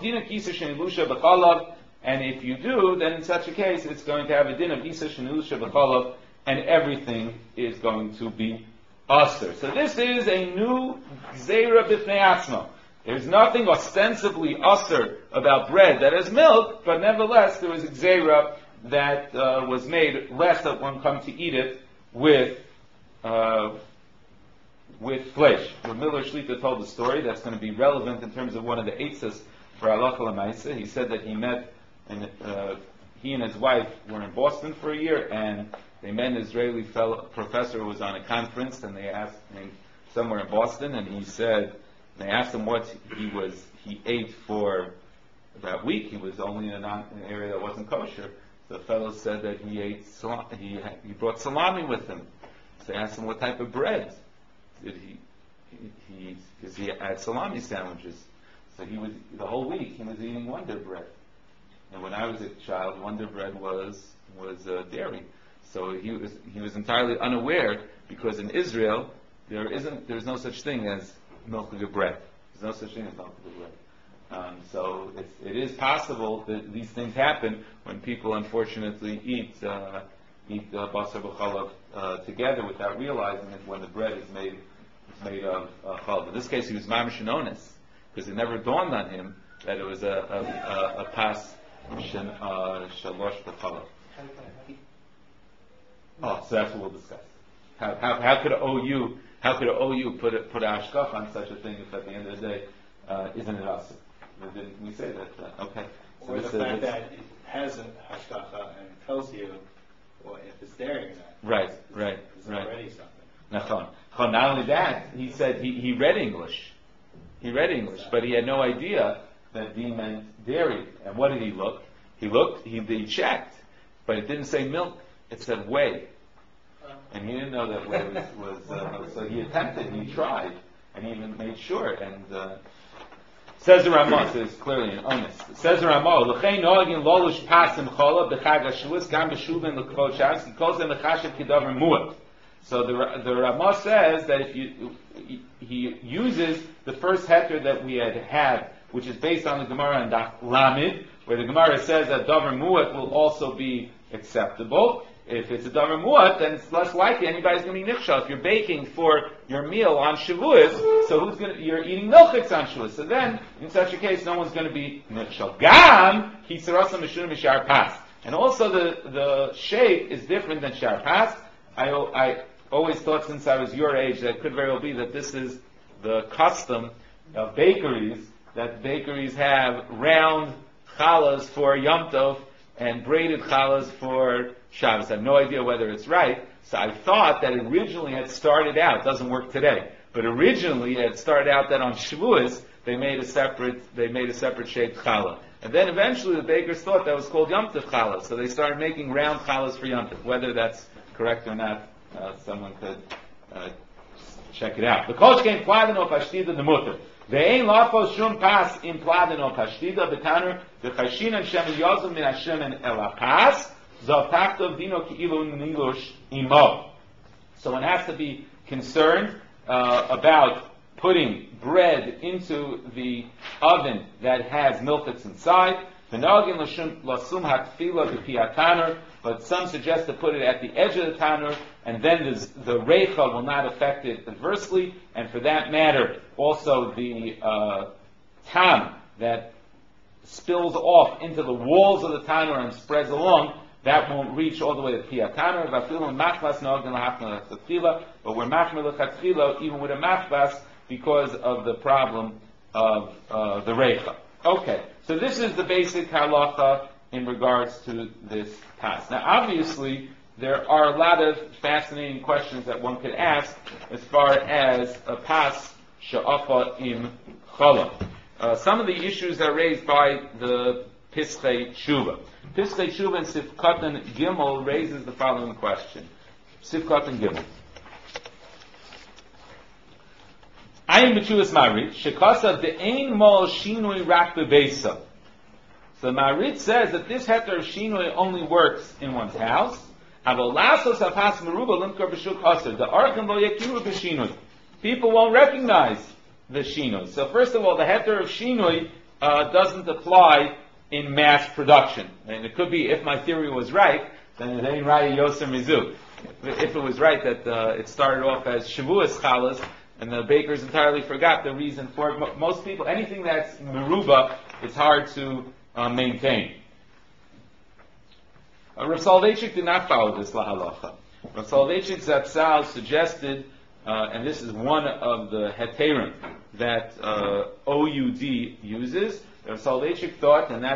A: if you do, then in such a case, it's going to have a din of isa shenilusha b'chalav, and everything is going to be aser. So this is a new gzeira b'fnei atzma. There's nothing ostensibly aser about bread that has milk, but nevertheless there was a gzeira that was made lest that one come to eat it with flesh. The Miller Shlita told the story that's going to be relevant in terms of one of the eitzes for Halacha L'Maaseh. He said that he met, and he and his wife were in Boston for a year, and they met an Israeli professor who was on a conference, and they asked him somewhere in Boston, and he said, they asked him what he ate for that week. He was only in an area that wasn't kosher. The fellow said that he ate he brought salami with him. So they asked him what type of bread did because he had salami sandwiches. So he was, the whole week, he was eating Wonder Bread. And when I was a child, Wonder Bread was dairy. So he was entirely unaware, because in Israel, there's no such thing as milk-good bread. There's no such thing as milk-good bread. So it is possible that these things happen when people unfortunately eat basar b'chalav together without realizing it, when the bread is made of chalav. In this case, he was mamish onis, because it never dawned on him that it was a pas shalosh b'chalav. Oh, so that's what we'll discuss. How could an OU put a hashkaf on such a thing if at the end of the day isn't it us? Didn't we say that? Okay. So
D: or the fact that it has a hashkafa and it tells you, well, if it's dairy or not.
A: Right.
D: It's already something.
A: Nachon. Not only that, he said he read English. He read English, but he had no idea that D meant dairy. And what did he look? He checked, but it didn't say milk. It said whey. And he didn't know that whey was so he attempted, he tried, and he even made sure. And says the Ramah, so it's clearly an onus. Says the Ramah, l'chein noagin lolush pasim chola b'chag hashuvas gam b'shuvin l'kvod shas he calls them l'chashav kidavar muat. So the Ramah says that if he uses the first heter that we had, which is based on the Gemara and Daf Lamed, where the Gemara says that davar muat will also be acceptable. If it's a davar muat, then it's less likely anybody's going to be nichshal. If you're baking for your meal on Shavuos, so you're eating milchiks on Shavuos. So then, in such a case, no one's going to be nichshal. Gam kisarasa mishur mishar pas. And also the shape is different than shar pas. I always thought since I was your age that it could very well be that this is the custom of bakeries, that bakeries have round challahs for Yom Tov and braided challahs for Shabbos. I have no idea whether it's right. So I thought that originally it started out, doesn't work today, but originally it started out that on Shavuos they made a separate shaped challah. And then eventually the bakers thought that was called Yom Tov challah, so they started making round challahs for Yom Tov. Whether that's correct or not, someone could check it out. The coach came pladino pashtida the mutter. They ain't lawful shum pas in pladino pashtida betaner the chashin and shem yozum min Hashem and elapas zaltachtov dino ki'ilu nilush imo. So one has to be concerned about putting bread into the oven that has milchets inside. But some suggest to put it at the edge of the tanur, and then the reicha will not affect it adversely. And for that matter, also the tam that spills off into the walls of the tanur and spreads along, that won't reach all the way to piatanur. But we're machmir lechatchila even with a machbas because of the problem of the reicha. Okay, so this is the basic halacha in regards to this pas. Now, obviously, there are a lot of fascinating questions that one could ask as far as a pas she'afa im chala. Some of the issues are raised by the Pischei Tshuva. Pischei Tshuva in Sifkat Gimel raises the following question. Sifkat Gimel. Ayin b'tshuvas Marit, shekasa de'ein mol shinui rak bebeisa. So Marit says that this heter of shinui only works in one's house. Avol lasos hapas meruba limkar b'shuk haser. The arkan lo yakiru b'shinui. People won't recognize the shinui. So first of all, the heter of shinui doesn't apply in mass production. And it could be, if my theory was right, then it ain't right yoser mizu. If it was right that it started off as shavuos chalas, and the bakers entirely forgot the reason for it. Most people, anything that's meruba, it's hard to maintain. Rav Soloveitchik did not follow this lahalacha. Rav Soloveitchik Zatzal suggested, and this is one of the heterim that OUD uses. Rav Soloveitchik thought, and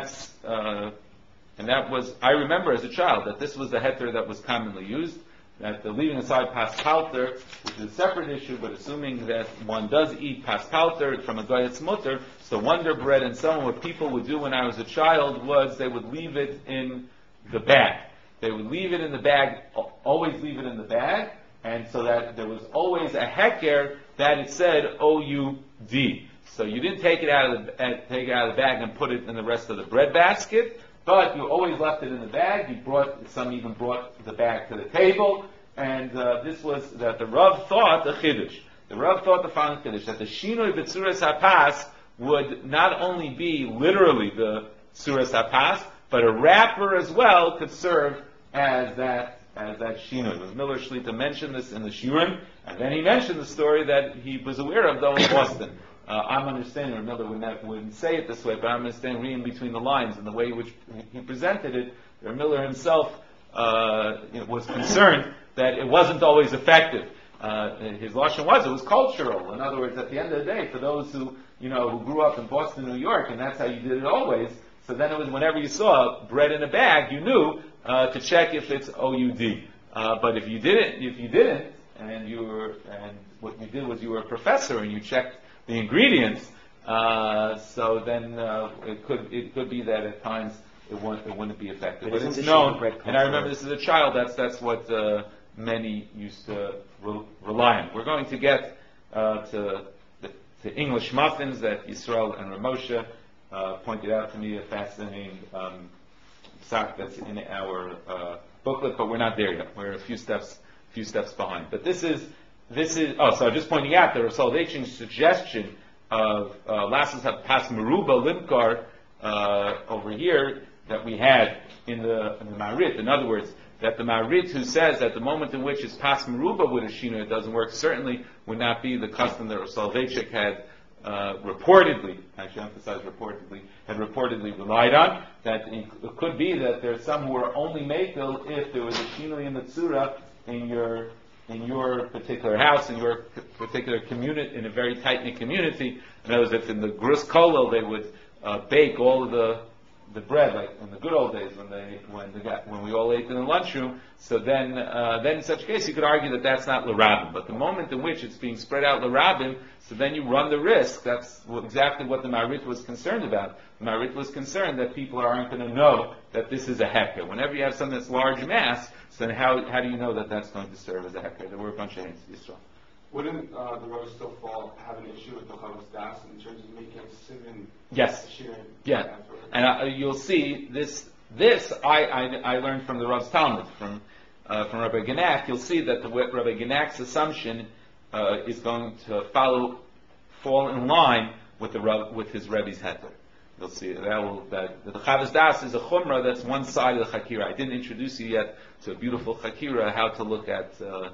A: that was, I remember as a child, that this was the heter that was commonly used, that leaving aside paspalter, which is a separate issue, but assuming that one does eat paspalter from a goyet's mutter, so Wonder Bread and so on, what people would do when I was a child was they would leave it in the bag. They would leave it in the bag, always leave it in the bag, and so that there was always a heker that it said O-U-D. So you didn't take it out of the bag and put it in the rest of the bread basket, but you always left it in the bag. Some even brought the bag to the table, and this was that the Rav thought the chiddush. The Rav thought the following chiddush, that the shinoi b'tzuras hapas would not only be literally the tzuras hapas, but a wrapper as well could serve as that shinoi. The Miller Shlita mentioned this in the Shurim, and then he mentioned the story that he was aware of though in Boston. I'm understanding, Miller wouldn't say it this way, but I'm understanding reading between the lines and the way in which he presented it. Miller himself was concerned that it wasn't always effective. His lashon was cultural. In other words, at the end of the day, for those who grew up in Boston, New York, and that's how you did it always. So then it was whenever you saw bread in a bag, you knew to check if it's OUD. But if you didn't, and what you did was you were a professor and you checked the ingredients, so then it could be that at times it wouldn't be effective. But it's known, and I remember this as a child. That's what many used to rely on. We're going to get to English muffins that Yisrael and Ramosha pointed out to me, a fascinating psak that's in our booklet, but we're not there yet. We're a few steps behind. But this is. So I'm just pointing out that Rav Soloveitchik's suggestion of lasses have pas meruba limkar over here that we had in the Marit. In other words, that the Marit who says at the moment in which it's pas meruba with a shino, it doesn't work, certainly would not be the custom that Rav Soloveitchik had reportedly relied on. That it could be that there's some who are only makel if there was a shino in the tzura in your particular house, in your particular community, in a very tight-knit community. In other words, if in the Grus Kolel they would bake all of the bread, like in the good old days when we all ate in the lunchroom. So then in such a case you could argue that that's not l'rabim. But the moment in which it's being spread out l'rabim, so then you run the risk. That's exactly what the Marit was concerned about. The Marit was concerned that people aren't going to know that this is a heker. Whenever you have something that's large mass, so then how do you know that that's going to serve as a heker? There were a bunch of hints. Yisrael.
E: Wouldn't the Rebbe still have an issue with the Chavos Das in terms of making Sivan?
A: Yes. Yeah. And you'll see this I learned from the Rav's Talmud, from Rabbi Genak. You'll see that Rabbi Genak's assumption is going to fall in line with his Rebbe's heter. You'll see that the Chavos Das is a chumrah that's one side of the chakira. I didn't introduce you yet to a beautiful chakira, how to look at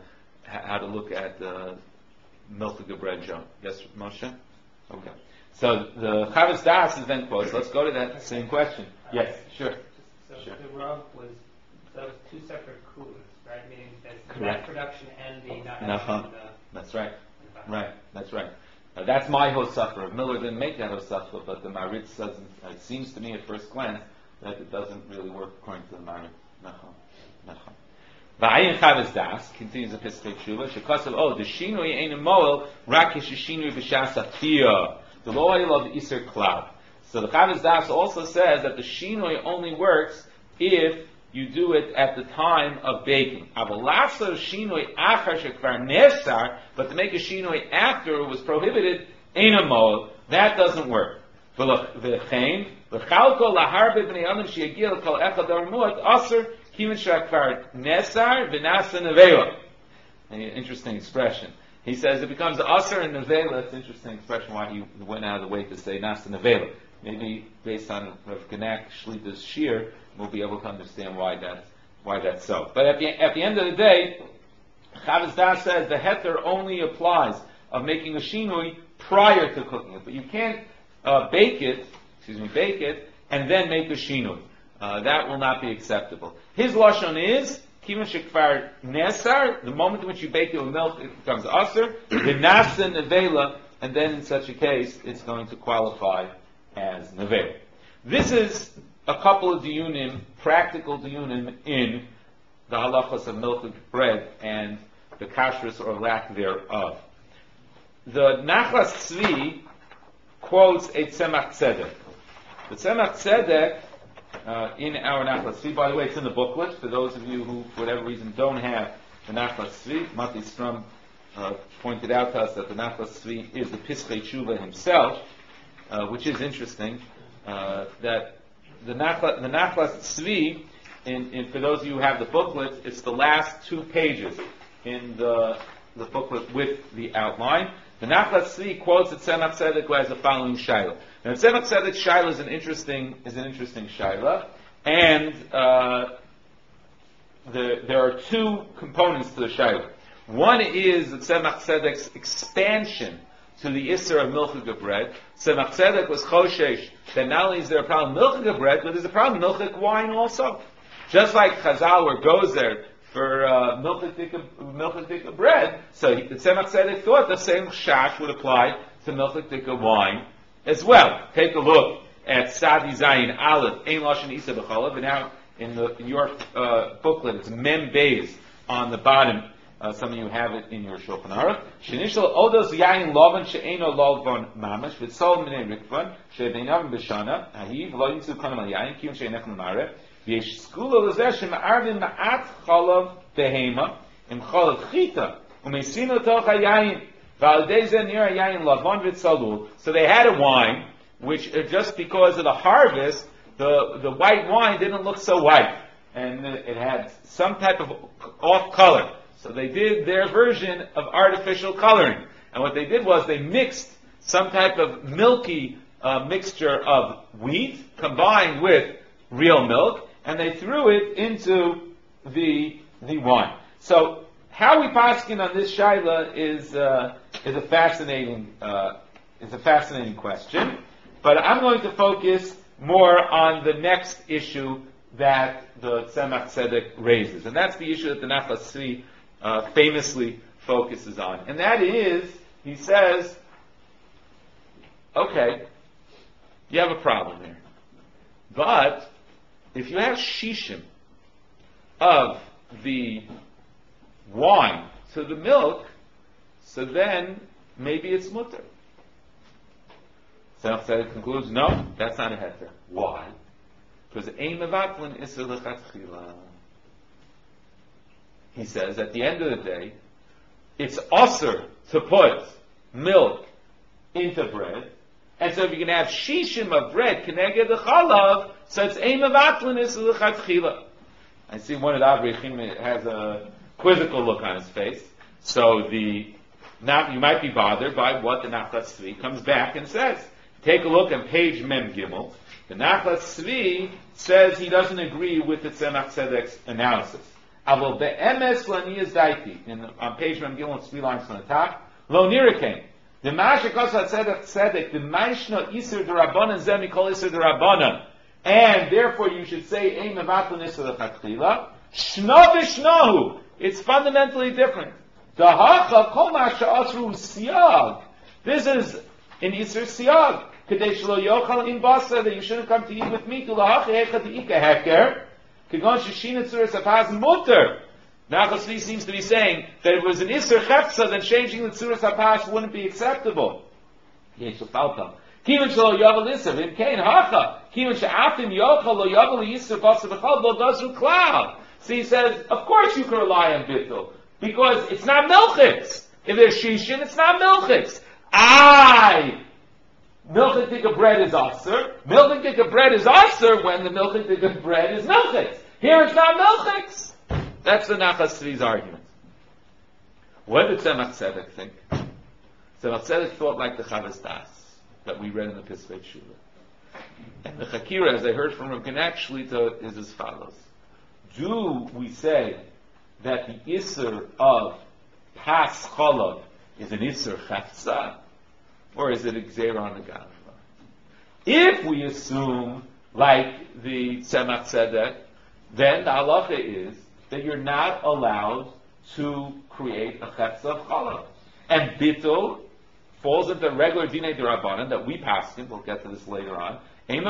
A: milchig bread, Joe. Yes, Moshe? Okay. So the Chavos Das is then quotes. Let's go to that same question. Yes, sure.
C: So
A: Sure.
C: the Rav was those two separate kulas, right? Meaning there's the
A: Correct.
C: mass production and the
A: Nachon. That's right. Right. That's right. That's my Hosafra. Miller didn't make that Hosafra, but the Maritz doesn't. It seems to me at first glance that it doesn't really work according to the Maritz. Nachon. Va'ayin Chavos Das continues the Piskei Tshuva. Shekasav the shinui ein moel rak yeshinui b'shas afiyah. The loyal of Iser Klal. So the Chavos Das also says that the shinui only works if you do it at the time of baking. Avalasa shinui achar shekvar nesar, but to make a shinui after it was prohibited, ein moel, that doesn't work. V'chein v'chalko laharbe b'nei adam she'yagil kol echad armuat aser kimin shekvar nesar v'nasa nevela. An interesting expression. He says it becomes aser and nevela. It's an interesting expression why he went out of the way to say nasa nevela. Maybe based on Rav Genak Shlita's shir, we'll be able to understand why that's so. But at the end of the day, Chavos Das says the heter only applies of making a shinui prior to cooking it, but you can't bake it, and then make a shinui. That will not be acceptable. His lashon is Kivan shekvar nesar. The moment in which you bake it with milk, it becomes aser. The nasa nevela, and then in such a case, it's going to qualify as nevela. This is a couple of diyunim, practical diyunim in the halachos of milk bread and the kashrus or lack thereof. The Nachlas Tzvi quotes a Tzemach Tzedek. The Tzemach Tzedek in our Nachlas Tzvi, by the way, it's in the booklet for those of you who, for whatever reason, don't have the Nachlas Tzvi. Mati Strum pointed out to us that the Nachlas Tzvi is the Piskei Tshuva himself, which is interesting. That the Nachlas Tzvi, for those of you who have the booklet, it's the last 2 pages in the booklet with the outline. The Nachlas Tzvi quotes the Tzemach Tzedek as the following shaila. Now, the Tzemach Tzedek shaila is an interesting shaila, and there are 2 components to the shaila. One is the Tzemach Tzedek's expansion to the Isser of milchig bread. Tzemach Tzedek was choshesh that not only is there a problem with milchig bread, but there's a problem with milchig wine also. Just like Chazal were gozer for milchig bread, so the Tzemach Tzedek thought the same shash would apply to milchig wine as well. Take a look at Sadi Zayin Aleph Ein Lashon Isa B'Chalav, and now in your booklet it's Mem Beis on the bottom. Some of you have it in your Shulchan Aruch. Shenishal odos yayin lovan she'eno lovon mamash v'tzol minei rikvan she'beinav b'shana hahiv lo yitzu kanam al yayin kiyum she'enech l'mareh v'yesh skula l'zeh she'ma'arvin ma'at chalav behema im chalav chita u'meisino toch hayayin v'al dei zeh nir hayayin lovon v'tzalul. So they had a wine which just because of the harvest, the white wine didn't look so white, and it had some type of off color. So they did their version of artificial coloring. And what they did was they mixed some type of milky mixture of wheat combined with real milk, and they threw it into the wine. So how we paskin on this shaila is a fascinating question. But I'm going to focus more on the next issue that the Tzemach Tzedek raises, and that's the issue that the Nachlas Tzvi famously focuses on. And that is, he says, okay, you have a problem here. But if you have shishim of the wine to the milk, so then maybe it's mutter. Tzemach concludes, no, that's not a heter. Why? Because ein mevatlin iser lechatchila. He says, at the end of the day, it's usher to put milk into bread, and so if you can have shishim of bread keneged the chalav, so it's ein mevatlin iser lechatchila. I see one of the Avrechim has a quizzical look on his face. So you might be bothered by what the Nachlas Tzvi comes back and says. Take a look on page Mem Gimel. The Nachlas Tzvi says he doesn't agree with the Tzemach Tzedek's analysis. Avol be'emes laniyas daiti. On page Mem Gimel, it's 3 lines from the top. Lo nirikein. The Mashikos Tzedek, the Maishna Isur D'Rabbanan Zeh Mikol Isur D'Rabbanan. And therefore you should say Ein Mevatlin Isur L'Chatchila. Shno v'shnohu. It's fundamentally different. Dahacha kol masha asru siyag. This is an Isur siyag. Kadei shelo yochal in basa, that you shouldn't come to eat with meat. Ulahachi hecha de'ika heker. Kagon sheshin etzuras apaz mutter. Nachas Tzvi seems to be saying that if it was an Isur chefza, then changing the tzuras apaz wouldn't be acceptable. Yeshu faltam. Kivan shelo yovel isur. In kain hacha. Kivan she'afim yochal lo yovel isur basa b'chol lo dozu klal. So he says, of course you can rely on bittul, because it's not milchitz. If there's shishin, it's not milchitz. Milchit tikka bread is aser. Milchit tikka bread is aser when the milchit tikka bread is milchitz. Here it's not milchitz. That's the Nachas Tzvi's argument. What did Tzemach Tzedek think? Tzemach Tzedek thought like the Chavas Das that we read in the Piskei Shuvah. And the Chakira, as I heard from Rav Genak Shlita, is as follows. Do we say that the Isser of Pas Cholav is an Isser Chafza, or is it a Gzeira on the Gavra? If we assume, like the Tzemach Tzedek, then the halacha is that you're not allowed to create a Chafza of Cholav. And Bittul falls into regular Dinei D'Rabbanan that we passed in, we'll get to this later on. Even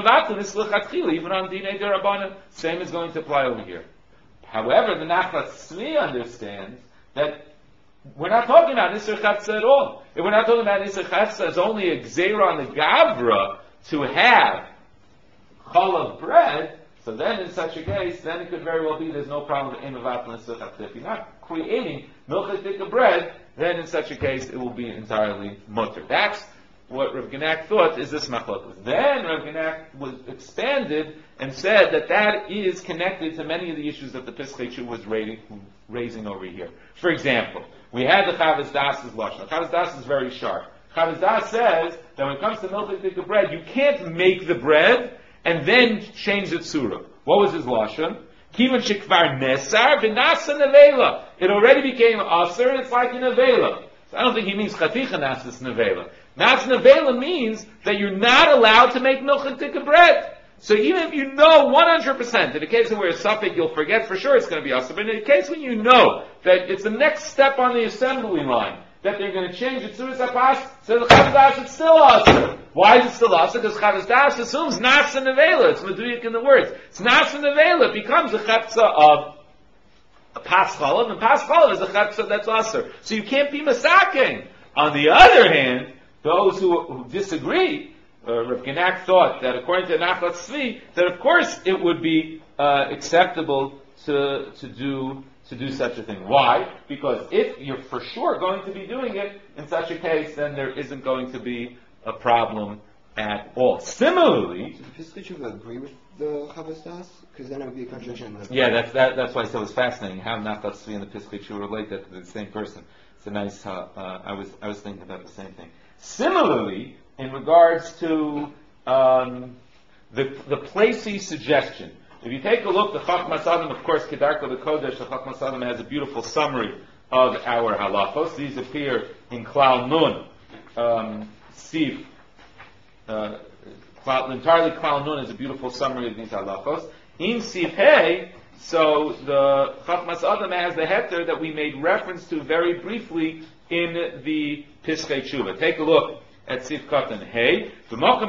A: on Dinei D'Rabbanan, same is going to apply over here. However, the Nachlas Tzvi understands that we're not talking about Isser Chatza at all. If we're not talking about Isser Chatza as only a Gzeira on the Gavra to have Chalav bread, so then in such a case, then it could very well be there's no problem with Emavat and Isser Chatza. If you're not creating Milchit bread, then in such a case it will be entirely mutter. That's what Rav Genak thought is this machlokas. Then Rav Genak was expanded and said that that is connected to many of the issues that the Piskei Shuvah was raising over here. For example, we had the Chavas Das's lashon. Chavas Das is very sharp. Chavas Das says that when it comes to milchit bread, you can't make the bread and then change the tzura. What was his lashon? Kivan shekvar nesar v'nasa nevela. It already became aser, and it's like a nevela. So I don't think he means chaticha nasas nevela. Nas nevela means that you're not allowed to make milchit bread. So even if you know 100%, in the case where it's suffix, you'll forget for sure it's going to be aser. But in the case when you know that it's the next step on the assembly line, that they're going to change it to Apas, so the Chavas Das is still aser. Why is it still aser? Because Chavas Das assumes nas and nevela. It's meduyik in the words. It's nas and nevela. It becomes a chepza of a pas chalav, and pas chalav is a chepza that's aser. So you can't be masaking. On the other hand, those who disagree, Rav Genak thought that according to Nachlas Tzvi, that of course it would be acceptable to do such a thing. Why? Because if you're for sure going to be doing it in such a case, then there isn't going to be a problem at all. Similarly,
B: Does the Piskei Shuvah agree with the Chavas Das? Because then it would be a contradiction.
A: yeah, that's why I said it was fascinating how Nachlas Tzvi and the Piskei Shuvah relate that to the same person. It's a nice. I was thinking about the same thing. Similarly, in regards to the Placey suggestion, if you take a look, the Chachmas Adam, of course, Kedarko the Kodesh, the Chachmas Adam has a beautiful summary of our halachos. These appear in Klal Nun. Entirely Klal Nun is a beautiful summary of these halachos. In Sif Hey, So the Chachmas Adam has the heter that we made reference to very briefly in the Piskei Tshuva. Take a look at Sif Katan Hey. What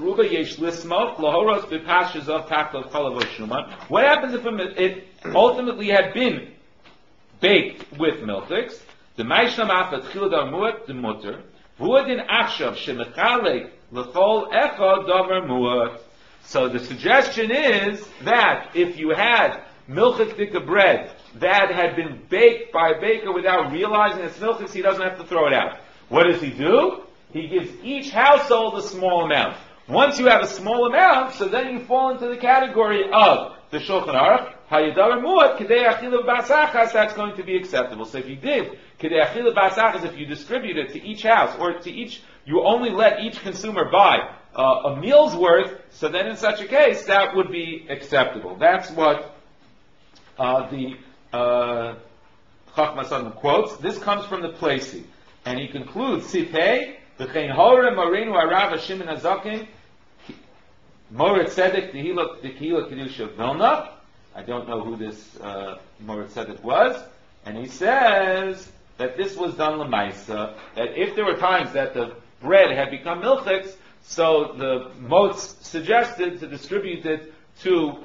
A: happens if it ultimately had been baked with milchiks? The Maisham Afat Chilad Muat the Mutter. V'udin Achshav Shemechalek L'chol Echad Davar Muat. So the suggestion is that if you had milchik bread that had been baked by a baker without realizing it's milchiks, he doesn't have to throw it out. What does he do? He gives each household a small amount. Once you have a small amount, so then you fall into the category of the Shulchan Aruch, Hayadavar Muat, Kedei Achilav Basachas, that's going to be acceptable. So if you did Kedei Achilav Basachas, if you distribute it to each house, or to each, you only let each consumer buy a meal's worth, so then in such a case, that would be acceptable. That's what the Chachmas Adam quotes. This comes from the Plesi. And he concludes, Sipei, V'chein Hore Morenu Arav Hashim and Azakin, Moritz Tzedek Tehillah Kedusha Vilna. I don't know who this Moritz Tzedek was. And he says that this was done Lamaisa, that if there were times that the bread had become milchiks, so the Motz suggested to distribute it to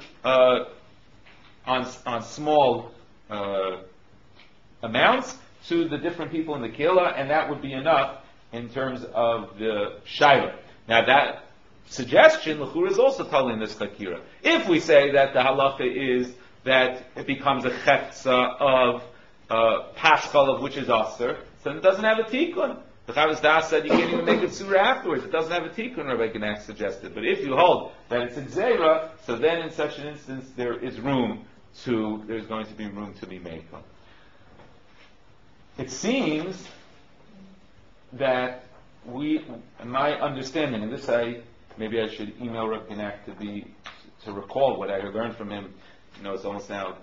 A: on small amounts to the different people in the Kehillah, and that would be enough in terms of the Shaila. Now that suggestion, L'chura, is also telling this Chakira. If we say that the halacha is that it becomes a chetza of Paschal, of which is Aser, so it doesn't have a tikkun. The Chavos Das said you can't even make it surah afterwards. It doesn't have a tikkun, Rabbi Genak suggested. But if you hold that it's a gzeira, so then in such an instance there's going to be room to be made. It seems that my understanding, and this maybe I should email Rabbi Genak to recall what I had learned from him. It's almost now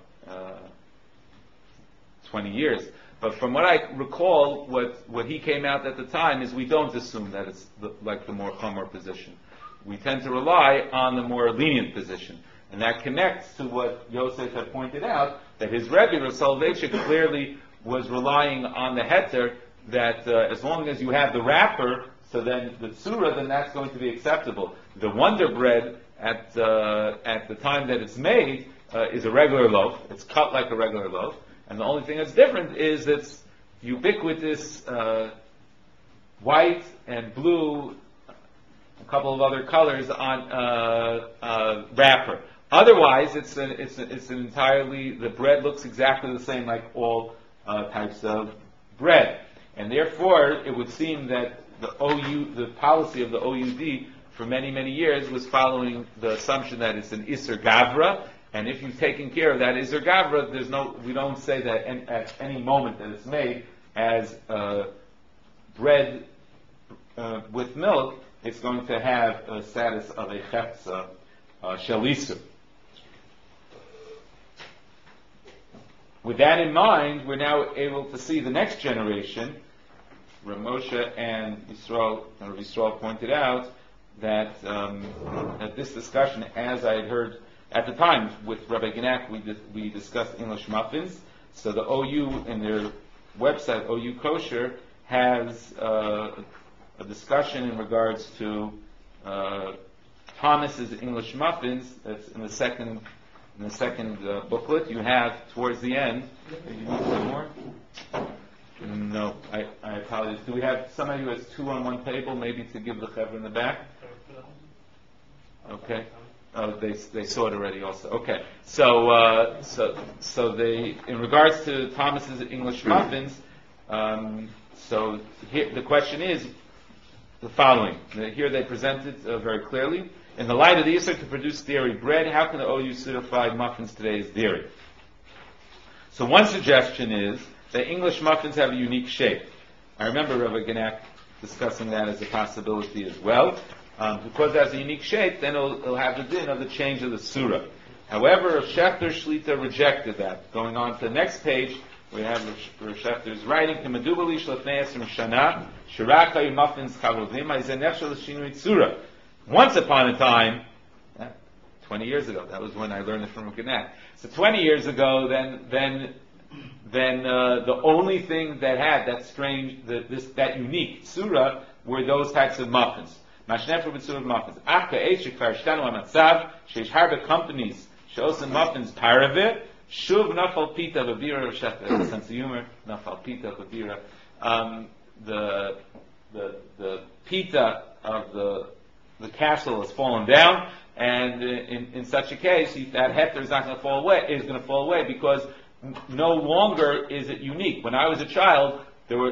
A: 20 years. But from what I recall, what he came out at the time is we don't assume that it's like the more chomer position. We tend to rely on the more lenient position. And that connects to what Yosef had pointed out, that his Rebbe, Rav Soloveitchik, clearly was relying on the heter, that as long as you have the wrapper, so then the tzura, then that's going to be acceptable. The Wonder Bread, at the time that it's made, is a regular loaf. It's cut like a regular loaf. And the only thing that's different is it's ubiquitous white and blue, a couple of other colors on wrapper. Otherwise, it's an entirely, the bread looks exactly the same like all types of bread. And therefore, it would seem that the policy of the OUD for many, many years was following the assumption that it's an Isser Gavra. And if you've taken care of that Isser Gavra, we don't say that at any moment that it's made as bread with milk, it's going to have a status of a Chetza Shalisu. With that in mind, we're now able to see the next generation. Rav Moshe and Yisrael pointed out that at this discussion, as I had heard at the time with Rabbi Genak, we discussed English muffins. So the OU in their website, OU Kosher, has a discussion in regards to Thomas's English muffins. That's in the second booklet. You have towards the end. You need some more? No, I apologize. Do we have somebody who has two on one table, maybe to give the chevra in the back? Okay. Oh, they saw it already also. Okay. So they, in regards to Thomas's English muffins, so here, the question is the following. Here they present it very clearly. In the light of the Yisr to produce dairy bread, how can the OU certify muffins today as dairy? So one suggestion is that English muffins have a unique shape. I remember Rabbi Genak discussing that as a possibility as well. Because it has a unique shape, then it'll have the din of the change of the surah. However, Rav Shechter Shlita rejected that. Going on to the next page, we have Rav Shechter's writing, K'medubali shlefnei esrim shana, shirak hayu muffins chavovim, ha'izeh nefshel l'shinui tzura. Once upon a time, 20 years ago. That was when I learned it from Gannett. So 20 years ago, then the only thing that had that strange, that unique surah were those types of muffins. Mashnefer b'tzurah muffins. Ach ka'esh shekvar shtanu ha'matzav sheish harbe companies she'osim muffins paravit shuv nafal pita b'bira Rav Shechter. That's a sense of humor. Nafal pita b'bira. The pita of the castle has fallen down, and in such a case, that heter is not going to fall away. Is going to fall away because no longer is it unique. When I was a child,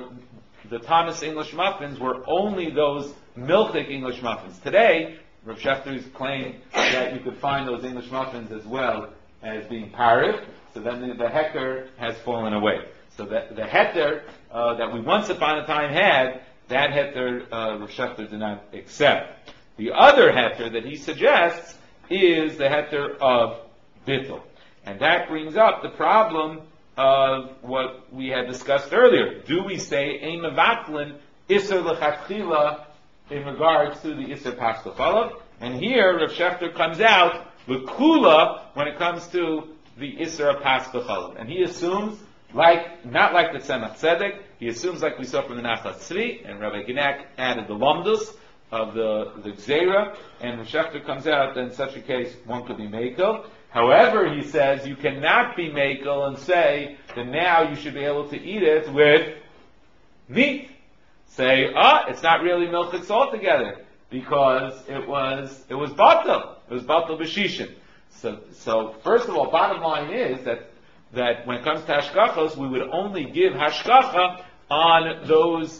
A: the Thomas English muffins were only those milchik English muffins. Today, Rav Shechter's claim that you could find those English muffins as well as being parif, so then the heter has fallen away. So the heter that we once upon a time had, that heter Rav Shechter did not accept. The other heter that he suggests is the heter of bittul. And that brings up the problem of what we had discussed earlier. Do we say ein mevatlin iser lechatchila in regards to the iser paschal chalav? And here Rav Shechter comes out lekula when it comes to the iser paschal chalav, and he assumes not like the Tzemach Tzedek. He assumes like we saw from the Nachlas Tzvi, and Rabbi Genak added the lomdus of the Gzeira, and Rav Shechter comes out that in such a case one could be mekel. However, he says you cannot be mekel and say that now you should be able to eat it with meat. Say, it's not really milchik altogether because it was batel. It was batel b'shishin. So first of all, bottom line is that when it comes to hashkachos, we would only give hashkacha on those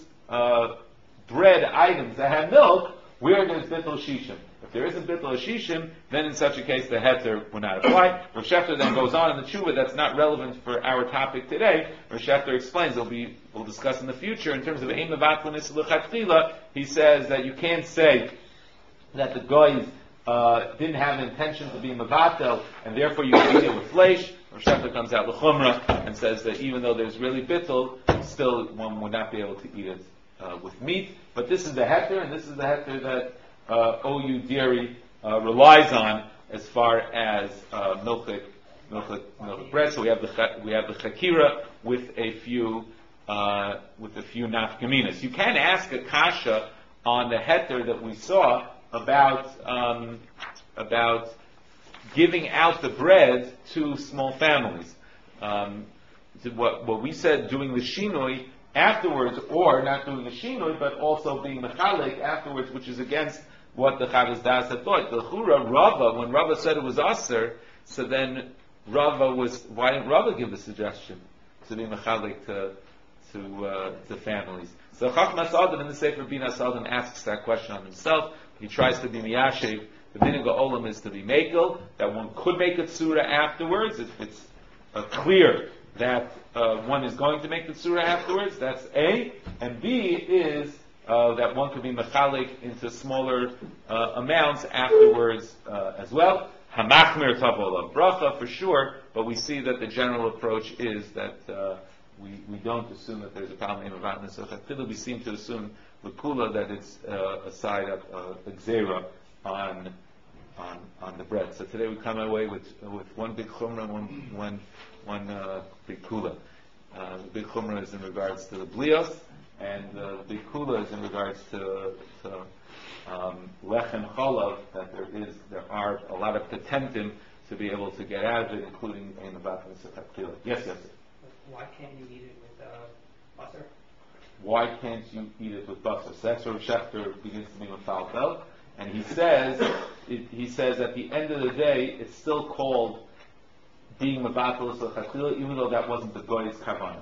A: bread items that have milk where there's bittul shishim. If there isn't bittul shishim, then in such a case the heter would not apply. Rav Shechter then goes on in the tshuva that's not relevant for our topic today. Rav Shechter explains, we'll discuss in the future, in terms of ein mevatlin iser lechatchila, he says that you can't say that the goys didn't have an intention to be mevatel, and therefore you can eat it with flesh. Rav Shechter comes out l'chumra and says that even though there's really bittul, still one would not be able to eat it with meat. But this is the heter, and this is the heter that OU Dairy relies on as far as milchik bread. So we have the chakira with a few nafkaminas. You can ask a kasha on the heter that we saw about giving out the bread to small families. What we said, doing the shinoi afterwards, or not doing the shinoi, but also being mechalik afterwards, which is against what the Chavos Das had thought. The Chura, Rava, when Rava said it was aser, so then why didn't Rava give the suggestion to be mechalik to families? So Chachmas Adam in the Sefer Binas Adam asks that question on himself. He tries to be miyashiv. The minhag olam is to be mekel, that one could make a tzura afterwards if it's clear that one is going to make the tzura afterwards. That's A. And B is that one could be mechalik into smaller amounts afterwards as well. Hamachmir tavol bracha for sure, but we see that the general approach is that we don't assume that there's a problem in Mavatnas of Chatilu. We seem to assume l'kula that it's a side of a gzera on the bread. So today we come away with one big chumrah and one big kula. The big chumrah is in regards to the blios, and the big kula is in regards to lechem chalav, that there are a lot of patentim to be able to get out of it, including in the Mavatnas of Chatilu. Yes.
C: Why can't you eat it with butter?
A: Why can't you eat it with butter? So that's where Shechter begins to be mefaltel, and he says at the end of the day, it's still called being mevatel l'chachila, even though that wasn't the goy's kavanah.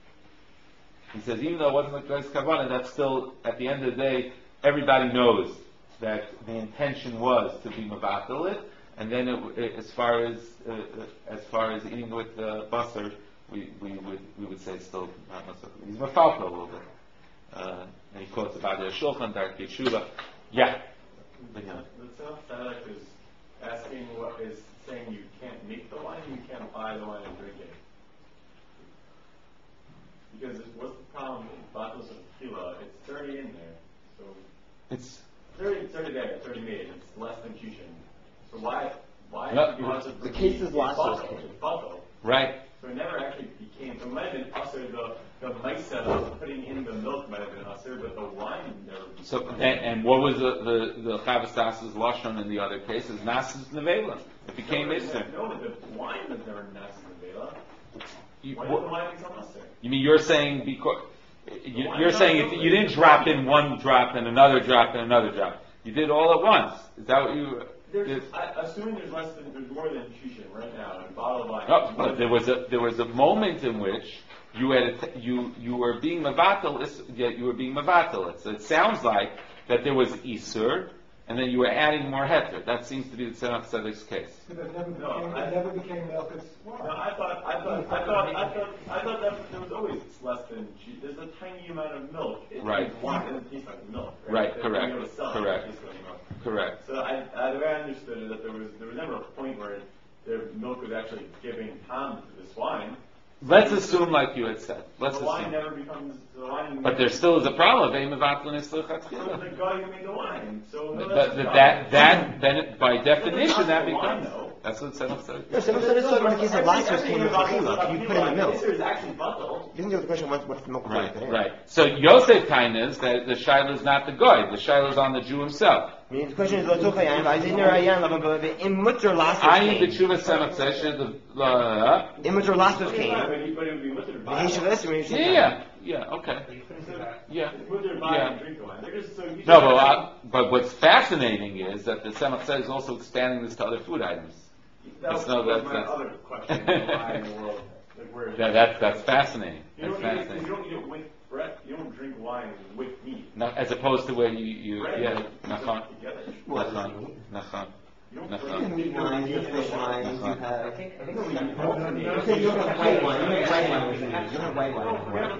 A: He says even though it wasn't the goy's kavanah, that's still at the end of the day, everybody knows that the intention was to be mevatel it, and then as far as eating with butter, we would say still not much. He's mafalta a little bit, and he quotes about the Shulchan Darkei Tshuva. Yeah.
D: The Tzemach Tzedek is asking saying you can't make the wine, you can't buy the wine and drink it. Because what's the problem with bottles of tequila? It's 30 in there, so
A: it's
D: 30 there, 30 made. It's less than Kishin. So why why?
A: No,
D: Because of
B: the case is last year's
D: bottle.
B: case.
D: Bottle.
A: Right.
D: So it never actually became. So it might have been usher. The maisa of putting in the milk might have been usher, but the wine never.
A: So and what was the Chavas Das's lashon in the other cases? Nasus nevela. It became Isser.
D: No, the wine was never nasus nevela.
A: You,
D: Why did the wine become usher?
A: you mean you're saying because you're saying if you didn't drop in one drop and another drop and another drop, you did all at once. Is that what you?
D: Assuming there's more than Shushin right now in a bottle of wine.
A: No, but there was a moment in which you had you were being mavatal. You were being mavatal. So it sounds like that there was isur, and then you were adding more heter. That seems to be the Tzemach Tzedek's case.
F: But it never became Melchus wine.
D: No, I thought that there was always less than cheese. There's a tiny amount of milk.
A: Right.
D: Wine doesn't taste like milk.
A: Right,
D: That
A: correct,
D: being able to sell it,
A: correct.
D: it tastes like milk.
A: Correct.
D: So the way I understood it, that there was never a point where the milk was actually giving tom to this wine.
A: Let's assume like you had said. Let's
D: The wine
A: assume.
D: never becomes the wine.
A: But there still is a problem. Vein mevatlin is still
D: So
A: chatzila.
D: the guy who made the wine. So no,
A: But
D: that's the problem.
A: then by definition that becomes.
D: though.
A: That's what Tzemach Tzedek.
B: No, someone said it's talking about the case of last year's came with Chachila. You put in the milk.
D: This is actually bottle.
B: You didn't get the question what's the milk
A: Right,
B: put in.
A: right. So Yosef kind is that the shaila is not the guy. The shaila is on the Jew himself.
B: I mean, the question is, in mutter last
A: Ayin
B: year's
A: b'tshuva Tzemach Tzedek.
B: in mutter last year's came.
D: But it would be with
B: The Heshavas, when you say
A: Yeah. Okay.
C: So you couldn't do that.
A: Yeah.
D: With their buy
A: Yeah.
D: and drink the wine. They're just so you
A: No,
D: just-
A: but what's fascinating is that the Tzemach Tzedek is also expanding this to other food items.
D: That was,
A: no,
D: was
A: that's-
D: my other question. Why in the world? Like where?
A: That's fascinating.
D: You
A: That's
D: don't eat it,
A: fascinating.
D: you don't eat it with bread. You don't drink wine with meat.
A: No, as opposed to where you
D: Bread,
A: yeah,
D: you
A: nachon,
D: don't together.
A: nachon.
D: You don't
A: Nachon.
D: drink
B: Meat wines, you have fish wines, you
C: I
B: have...
C: think
B: You say you don't have white wine, you have white wine with you. You don't have white wine.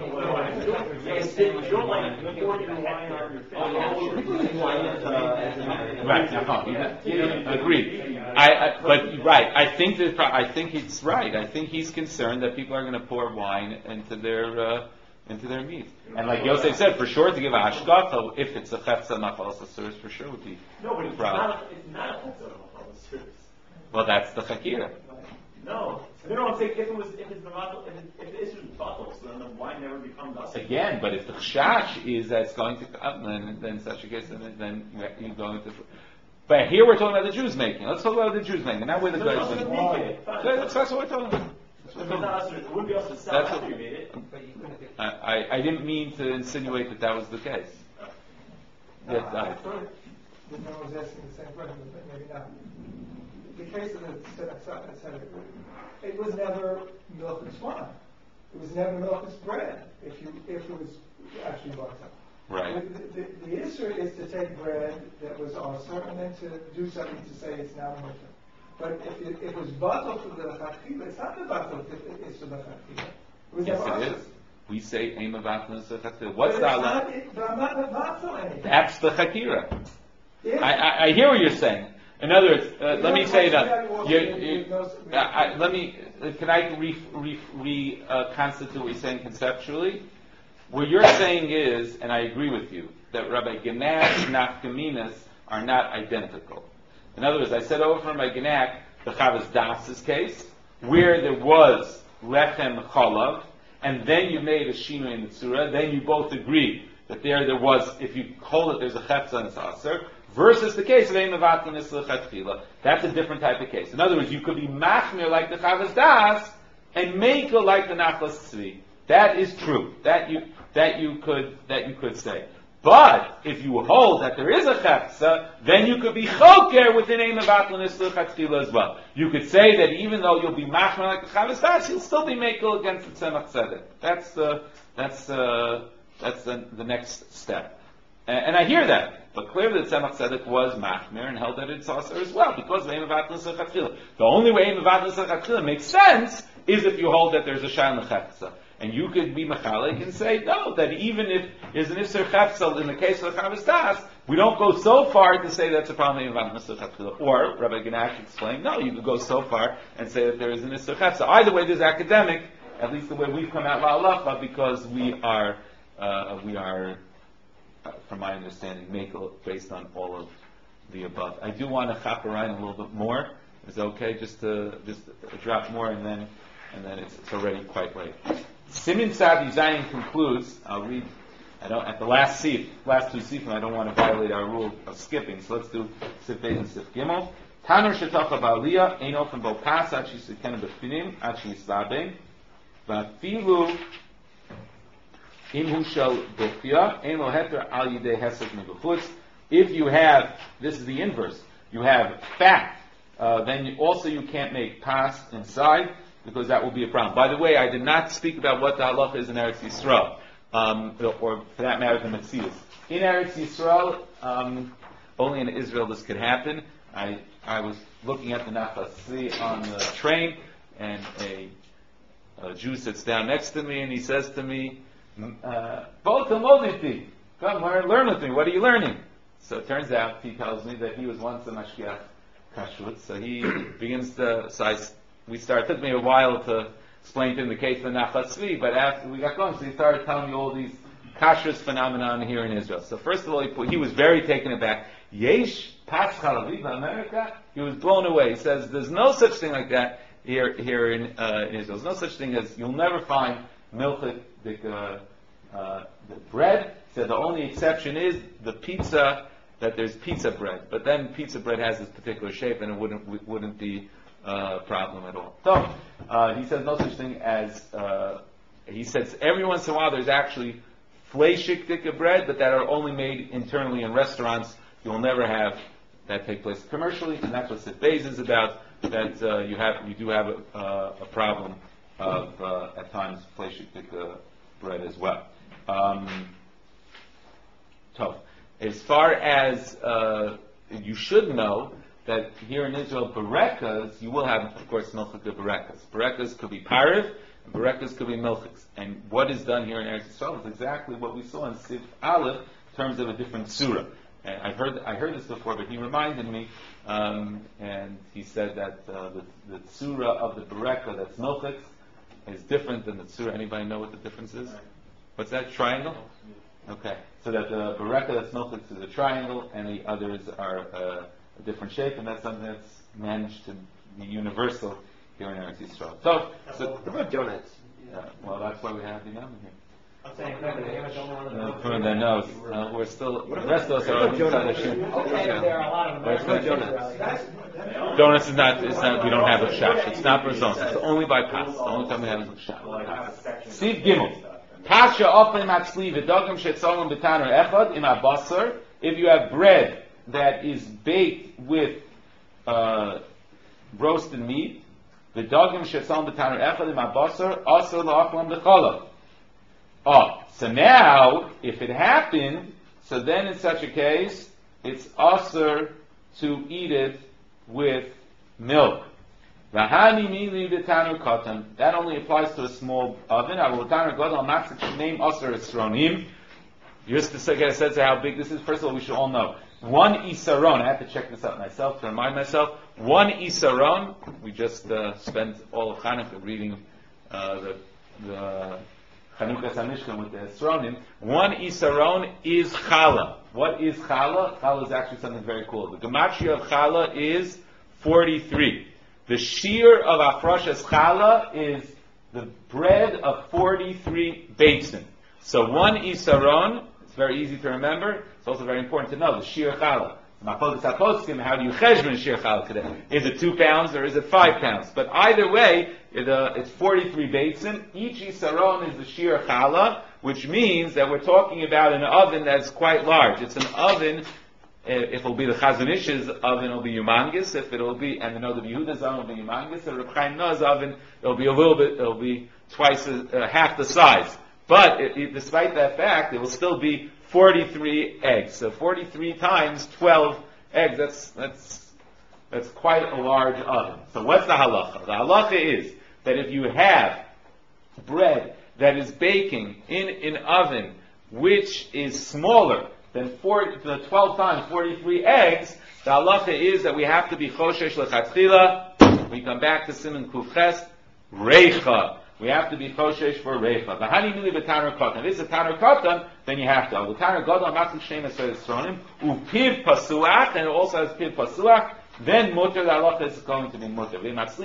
D: You don't like pour your wine on your face.
A: Right, nachon. Agreed. But right, I think it's right. I think he's concerned that people are going to pour wine into their meat. And like Yosef said, for sure to give a hashgacha, if it's a chetza machal asur, for sure would be.
D: No, but it's
A: Problem.
D: not a pizza of service.
A: Well, that's the chakira.
D: No. No, I'm saying if it's the bottle, if the issue is bottles, then the wine never becomes us.
A: Again, but if the chash is that it's going to come, then in such a case, then you're going to. But here we're talking about the Jews making. Let's talk about the Jews making. Not with the guys. That's what we're talking about.
D: If it's not us, it wouldn't be us to sell
A: That's
D: after
A: what-
D: you made it.
C: But you couldn't do.
A: I didn't mean to insinuate that was the case. Yes,
F: I thought the man was asking the same question, but maybe not. The case of the it was never milk and swine. It was never milk and bread. If it was actually bought up.
A: Right.
F: The issue is to take bread that was also and then to do something to say it's now mutter. But if it was bottled for the chachila, it's not the bottle. It's for the chachila. It was
A: Yes,
F: never
A: it
F: also.
A: is. We say aim of What's
F: But
A: the
F: it's
A: Allah?
F: not, but I'm not bottle anything.
A: That's the chakira.
F: If-
A: I hear what you're saying. In other words, let me say that. Can I reconstitute what you're saying conceptually? What you're saying is, and I agree with you, that Rabbi Genak and Nafkaminas are not identical. In other words, I said over from Rabbi Genak, the Chavas Das's case, where there was lechem chalav, and then you made a shinu in the tzura, then you both agreed that there was, if you hold it, there's a chetza and it's aser, versus the case of Eimavatin Islechatchila. That's a different type of case. In other words, you could be machmir like the Chavas Das and mekel like the Nachlas Tzvi. That is true. That you could say. But if you hold that there is a chetza, then you could be choker within Eimavatin Islechatchila as well. You could say that even though you'll be machmir like the Chavas Das, you'll still be mekel against the Tzemach Tzedek. That's the next step. And I hear that. But clearly the Tzemach Tzedek was machmir and held that it's aser as well, because of Eimavatin L'Sechatchila. The only way Eimavatin L'Sechatchila makes sense is if you hold that there's a Shayin L'Chefza. And you could be machalik and say, no, that even if there's an Isser Chefza in the case of the Chavas Das, we don't go so far to say that's a problem of Eimavatin L'Sechatchila. Or, Rabbi Genash explained, no, you could go so far and say that there is an Isser Chefza. Either way, there's academic, at least the way we've come out la'alacha, because we are from my understanding, make based on all of the above. I do want to chaperine a little bit more Is it okay just to drop more and then it's already quite late. Simin Sadi Zayin concludes. I'll read. At the last two sifim, I don't want to violate our rule of skipping. So let's do sif beis and sif gimel. Tanur shetocha ba'aliyah ein ofen bo pas ad shesikenu b'finim ad sheyislaben va'afilu im hu shel dochya ein lo heter al yidei hesek mebechutz. If you have, this is the inverse, you have fat, then you can't make pas inside, because that will be a problem. By the way, I did not speak about what the halacha is in Eretz Yisrael, or for that matter, the Metzius. In Eretz Yisrael, only in Israel this could happen. I was looking at the Nachas on the train, and a Jew sits down next to me, and he says to me, come learn with me. What are you learning? So it turns out, he tells me that he was once a mashgiach kashrut. So he begins to. It took me a while to explain to him the case of the Nachas Tzvi, but after we got going, so he started telling me all these kashrus phenomenon here in Israel. So first of all, he was very taken aback. Yesh pas chalavi America. He was blown away. He says, "There's no such thing like that here in Israel. There's no such thing as you'll never find milchik the bread." He said the only exception is the pizza. That there's pizza bread, but then pizza bread has this particular shape, and it wouldn't be a problem at all. So he says no such thing as. He says every once in a while there's actually fleishik dika bread, but that are only made internally in restaurants. You'll never have that take place commercially, and that's what sif beis is about. That you do have a problem of at times fleishik dika bread as well. Tough. As far as you should know that here in Israel, berekas, you will have, of course, milchik berekas. Berekas could be pariv, and berekas could be milchiks. And what is done here in Eretz Yisrael is exactly what we saw in Sif Aleph in terms of a different surah. And I heard this before, but he reminded me, and he said that the surah of the bereka that's milchiks is different than the surah. Anybody know what the difference is? What's that? Triangle? Okay, so that the bereka that's milchiks is a triangle, and the others are a different shape, and that's something that's managed to be universal here in Eretz Yisrael. So
B: what about donuts?
A: Well, that's why we have the Imam here.
C: I'm saying,
A: we're still. The rest of us are on the inside of Shem.
C: Okay, there are a lot of American
B: donuts.
A: Donuts is not. It's not. We don't have a shash. It's not brazos. It's only by pas. The only time we have is a shash. Siv Gimel. Pasha often matzli v'dogim shetzolum b'taner echad im abasar. If you have bread that is baked with roasted meat, v'dogim shetzolum b'taner echad im abasar asar la'achlam b'cholov. So now, if it happened, so then in such a case, it's asur to eat it with milk. V'hani mili v'tanur katan. That only applies to a small oven. Avol gadol matzik name asur esronim. Just to get a sense of how big this is, first of all, we should all know. One isaron, I have to check this out myself to remind myself, one isaron, we just spent all of Hanukkah reading the Chanukah Samishkan with the Esronim. One isaron is challah. What is challah? Challah is actually something very cool. The gematria of challah is 43. The shear of afrashas challah is the bread of 43 beitzim. So one isaron, it's very easy to remember. It's also very important to know the shear challah. How do you cheshbon shear challah today? Is it 2 pounds or is it 5 pounds? But either way, it's 43 beitzim. Each isaron is the shear challah, which means that we're talking about an oven that's quite large. It's an oven. If it'll be the Chazon Ish's oven, it'll be humongous. If it'll be, and the Noda Yehuda's oven will be humongous. The Reb Chaim Noah's oven, it'll be twice, half the size. But despite that fact, it will still be 43 eggs. So 43 times 12 eggs. That's quite a large oven. So what's the halacha? The halacha is that if you have bread that is baking in an oven which is smaller than 12 times 43 eggs, the halacha is that we have to be choshesh lechatchila. We come back to Siman Kuf Ches, reicha. We have to be choshesh for reicha. V'hani mili b'taner katan. If it's a taner katan, then you have to. V'taner gadol matzuk shem esrei esronim upiv pasuach, and it also has piv pasuach then mutter the halacha is going to be mutter.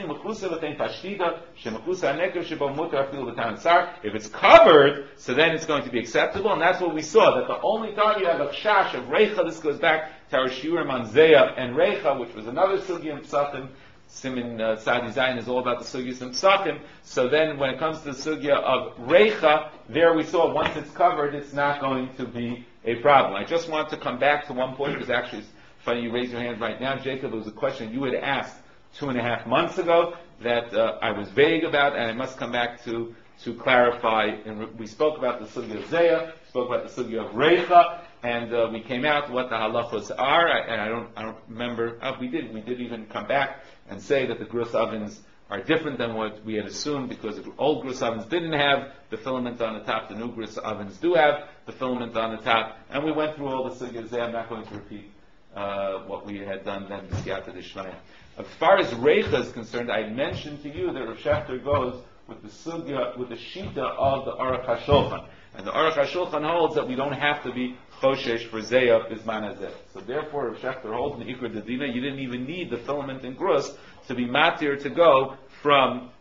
A: If it's covered, so then it's going to be acceptable, and that's what we saw, that the only time you have a chash of reicha, this goes back to our shiurim on zeya and reicha, which was another sugya in Psachim. Simin Sadi Zayin is all about the sugyas and psachim. So then, when it comes to the sugya of reicha, there we saw once it's covered, it's not going to be a problem. I just want to come back to one point, because actually it's funny you raise your hand right now, Jacob. It was a question you had asked 2.5 months ago that I was vague about, and I must come back to clarify. And we spoke about the sugya of zeya, spoke about the sugya of reicha, and we came out what the halachos are. And I don't remember. We did even come back and say that the grus ovens are different than what we had assumed, because the old grus ovens didn't have the filament on the top. The new grus ovens do have the filament on the top. And we went through all the sugyas there. I'm not going to repeat what we had done then, b'siyata d'shmaya. As far as reicha is concerned, I mentioned to you that Rav Shechter goes with the sugya, with the shita of the Aruch HaShulchan. And the Aruch HaShulchan holds that we don't have to be choshesh for zeya bisman hazeh. So therefore, Rav Shechter holds in the Ikra Dedina, you didn't even need the filament and grus to be matir to go from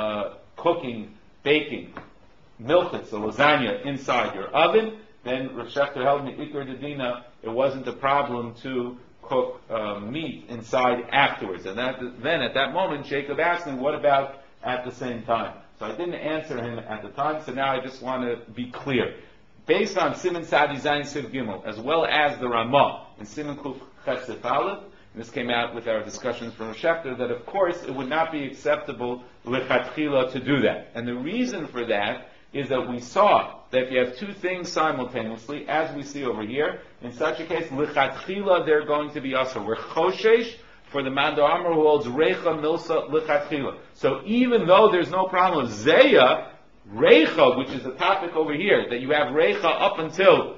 A: cooking, baking, milchitz or lasagna inside your oven. Then Rav Shechter held in the Ikra Dedina, it wasn't a problem to cook meat inside afterwards. And then at that moment, Jacob asked me, what about at the same time? So I didn't answer him at the time, so now I just want to be clear. Based on Siman Sadi Zayin Siv Gimel, as well as the Ramah in Siman Kuf Chesef Aleph, and this came out with our discussions from Rav Shechter, that of course it would not be acceptable lechatchila to do that. And the reason for that is that we saw that if you have two things simultaneously, as we see over here, in such a case, lechatchila they're going to be also. We're choshesh for the Mando Amar who holds reicha milsa lechatchila. So even though there's no problem of zeya, reicha, which is the topic over here, that you have reicha up until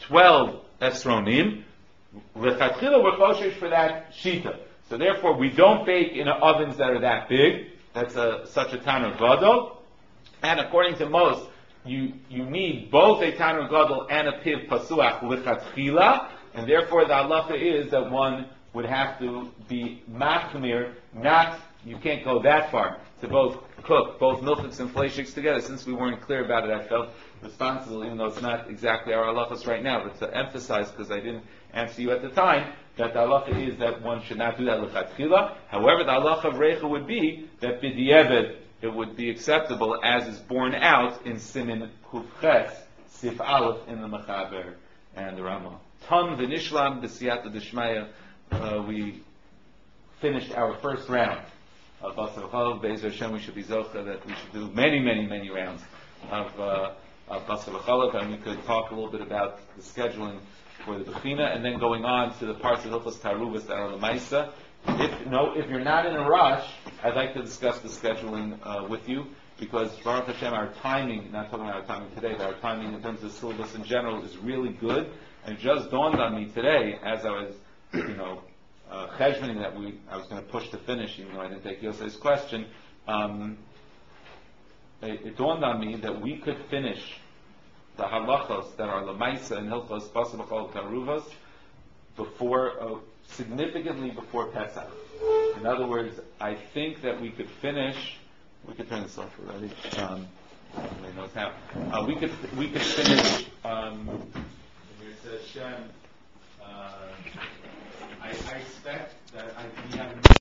A: 12 esronim, lechatchila we're choshesh for that shita. So therefore we don't bake in ovens that are that big. That's such a tanur gadol. And according to most, you need both a tanur gadol and a piv pasuach lechatchila, and therefore the halacha is that one would have to be machmir, you can't go that far to both cook both milchiks and fleishiks together. Since we weren't clear about it, I felt responsible, even though it's not exactly our halachas right now, but to emphasize, because I didn't answer you at the time, that the halacha is that one should not do that lechatchila. However, the halacha of reicha would be that b'di'eved it would be acceptable, as is borne out in Simin Kufches Sif Aleph in the Mechaber and the Ramah. Tam v'nishlam b'siyata d'shmaya. We finished our first round of Basar V'chalav. Be'ezer Hashem, we should be zocha that we should do many, many, many rounds of Basar V'chalav, and we could talk a little bit about the scheduling for the Bechina, and then going on to the parts of Hilchos Taruvos that are L'maisa. If you're not in a rush, I'd like to discuss the scheduling with you, because Baruch Hashem, our timing, not talking about our timing today, but our timing in terms of syllabus in general is really good. And it just dawned on me today, as I was, cheshboning that I was going to push to finish, even though I didn't take Yosef's question. It dawned on me that we could finish the halachos that are lemaisa and hilchos basar v'chalav taruvos significantly before Pesach. In other words, I think that we could finish. We could turn this off already. Everybody knows how. We could finish. It says Shem.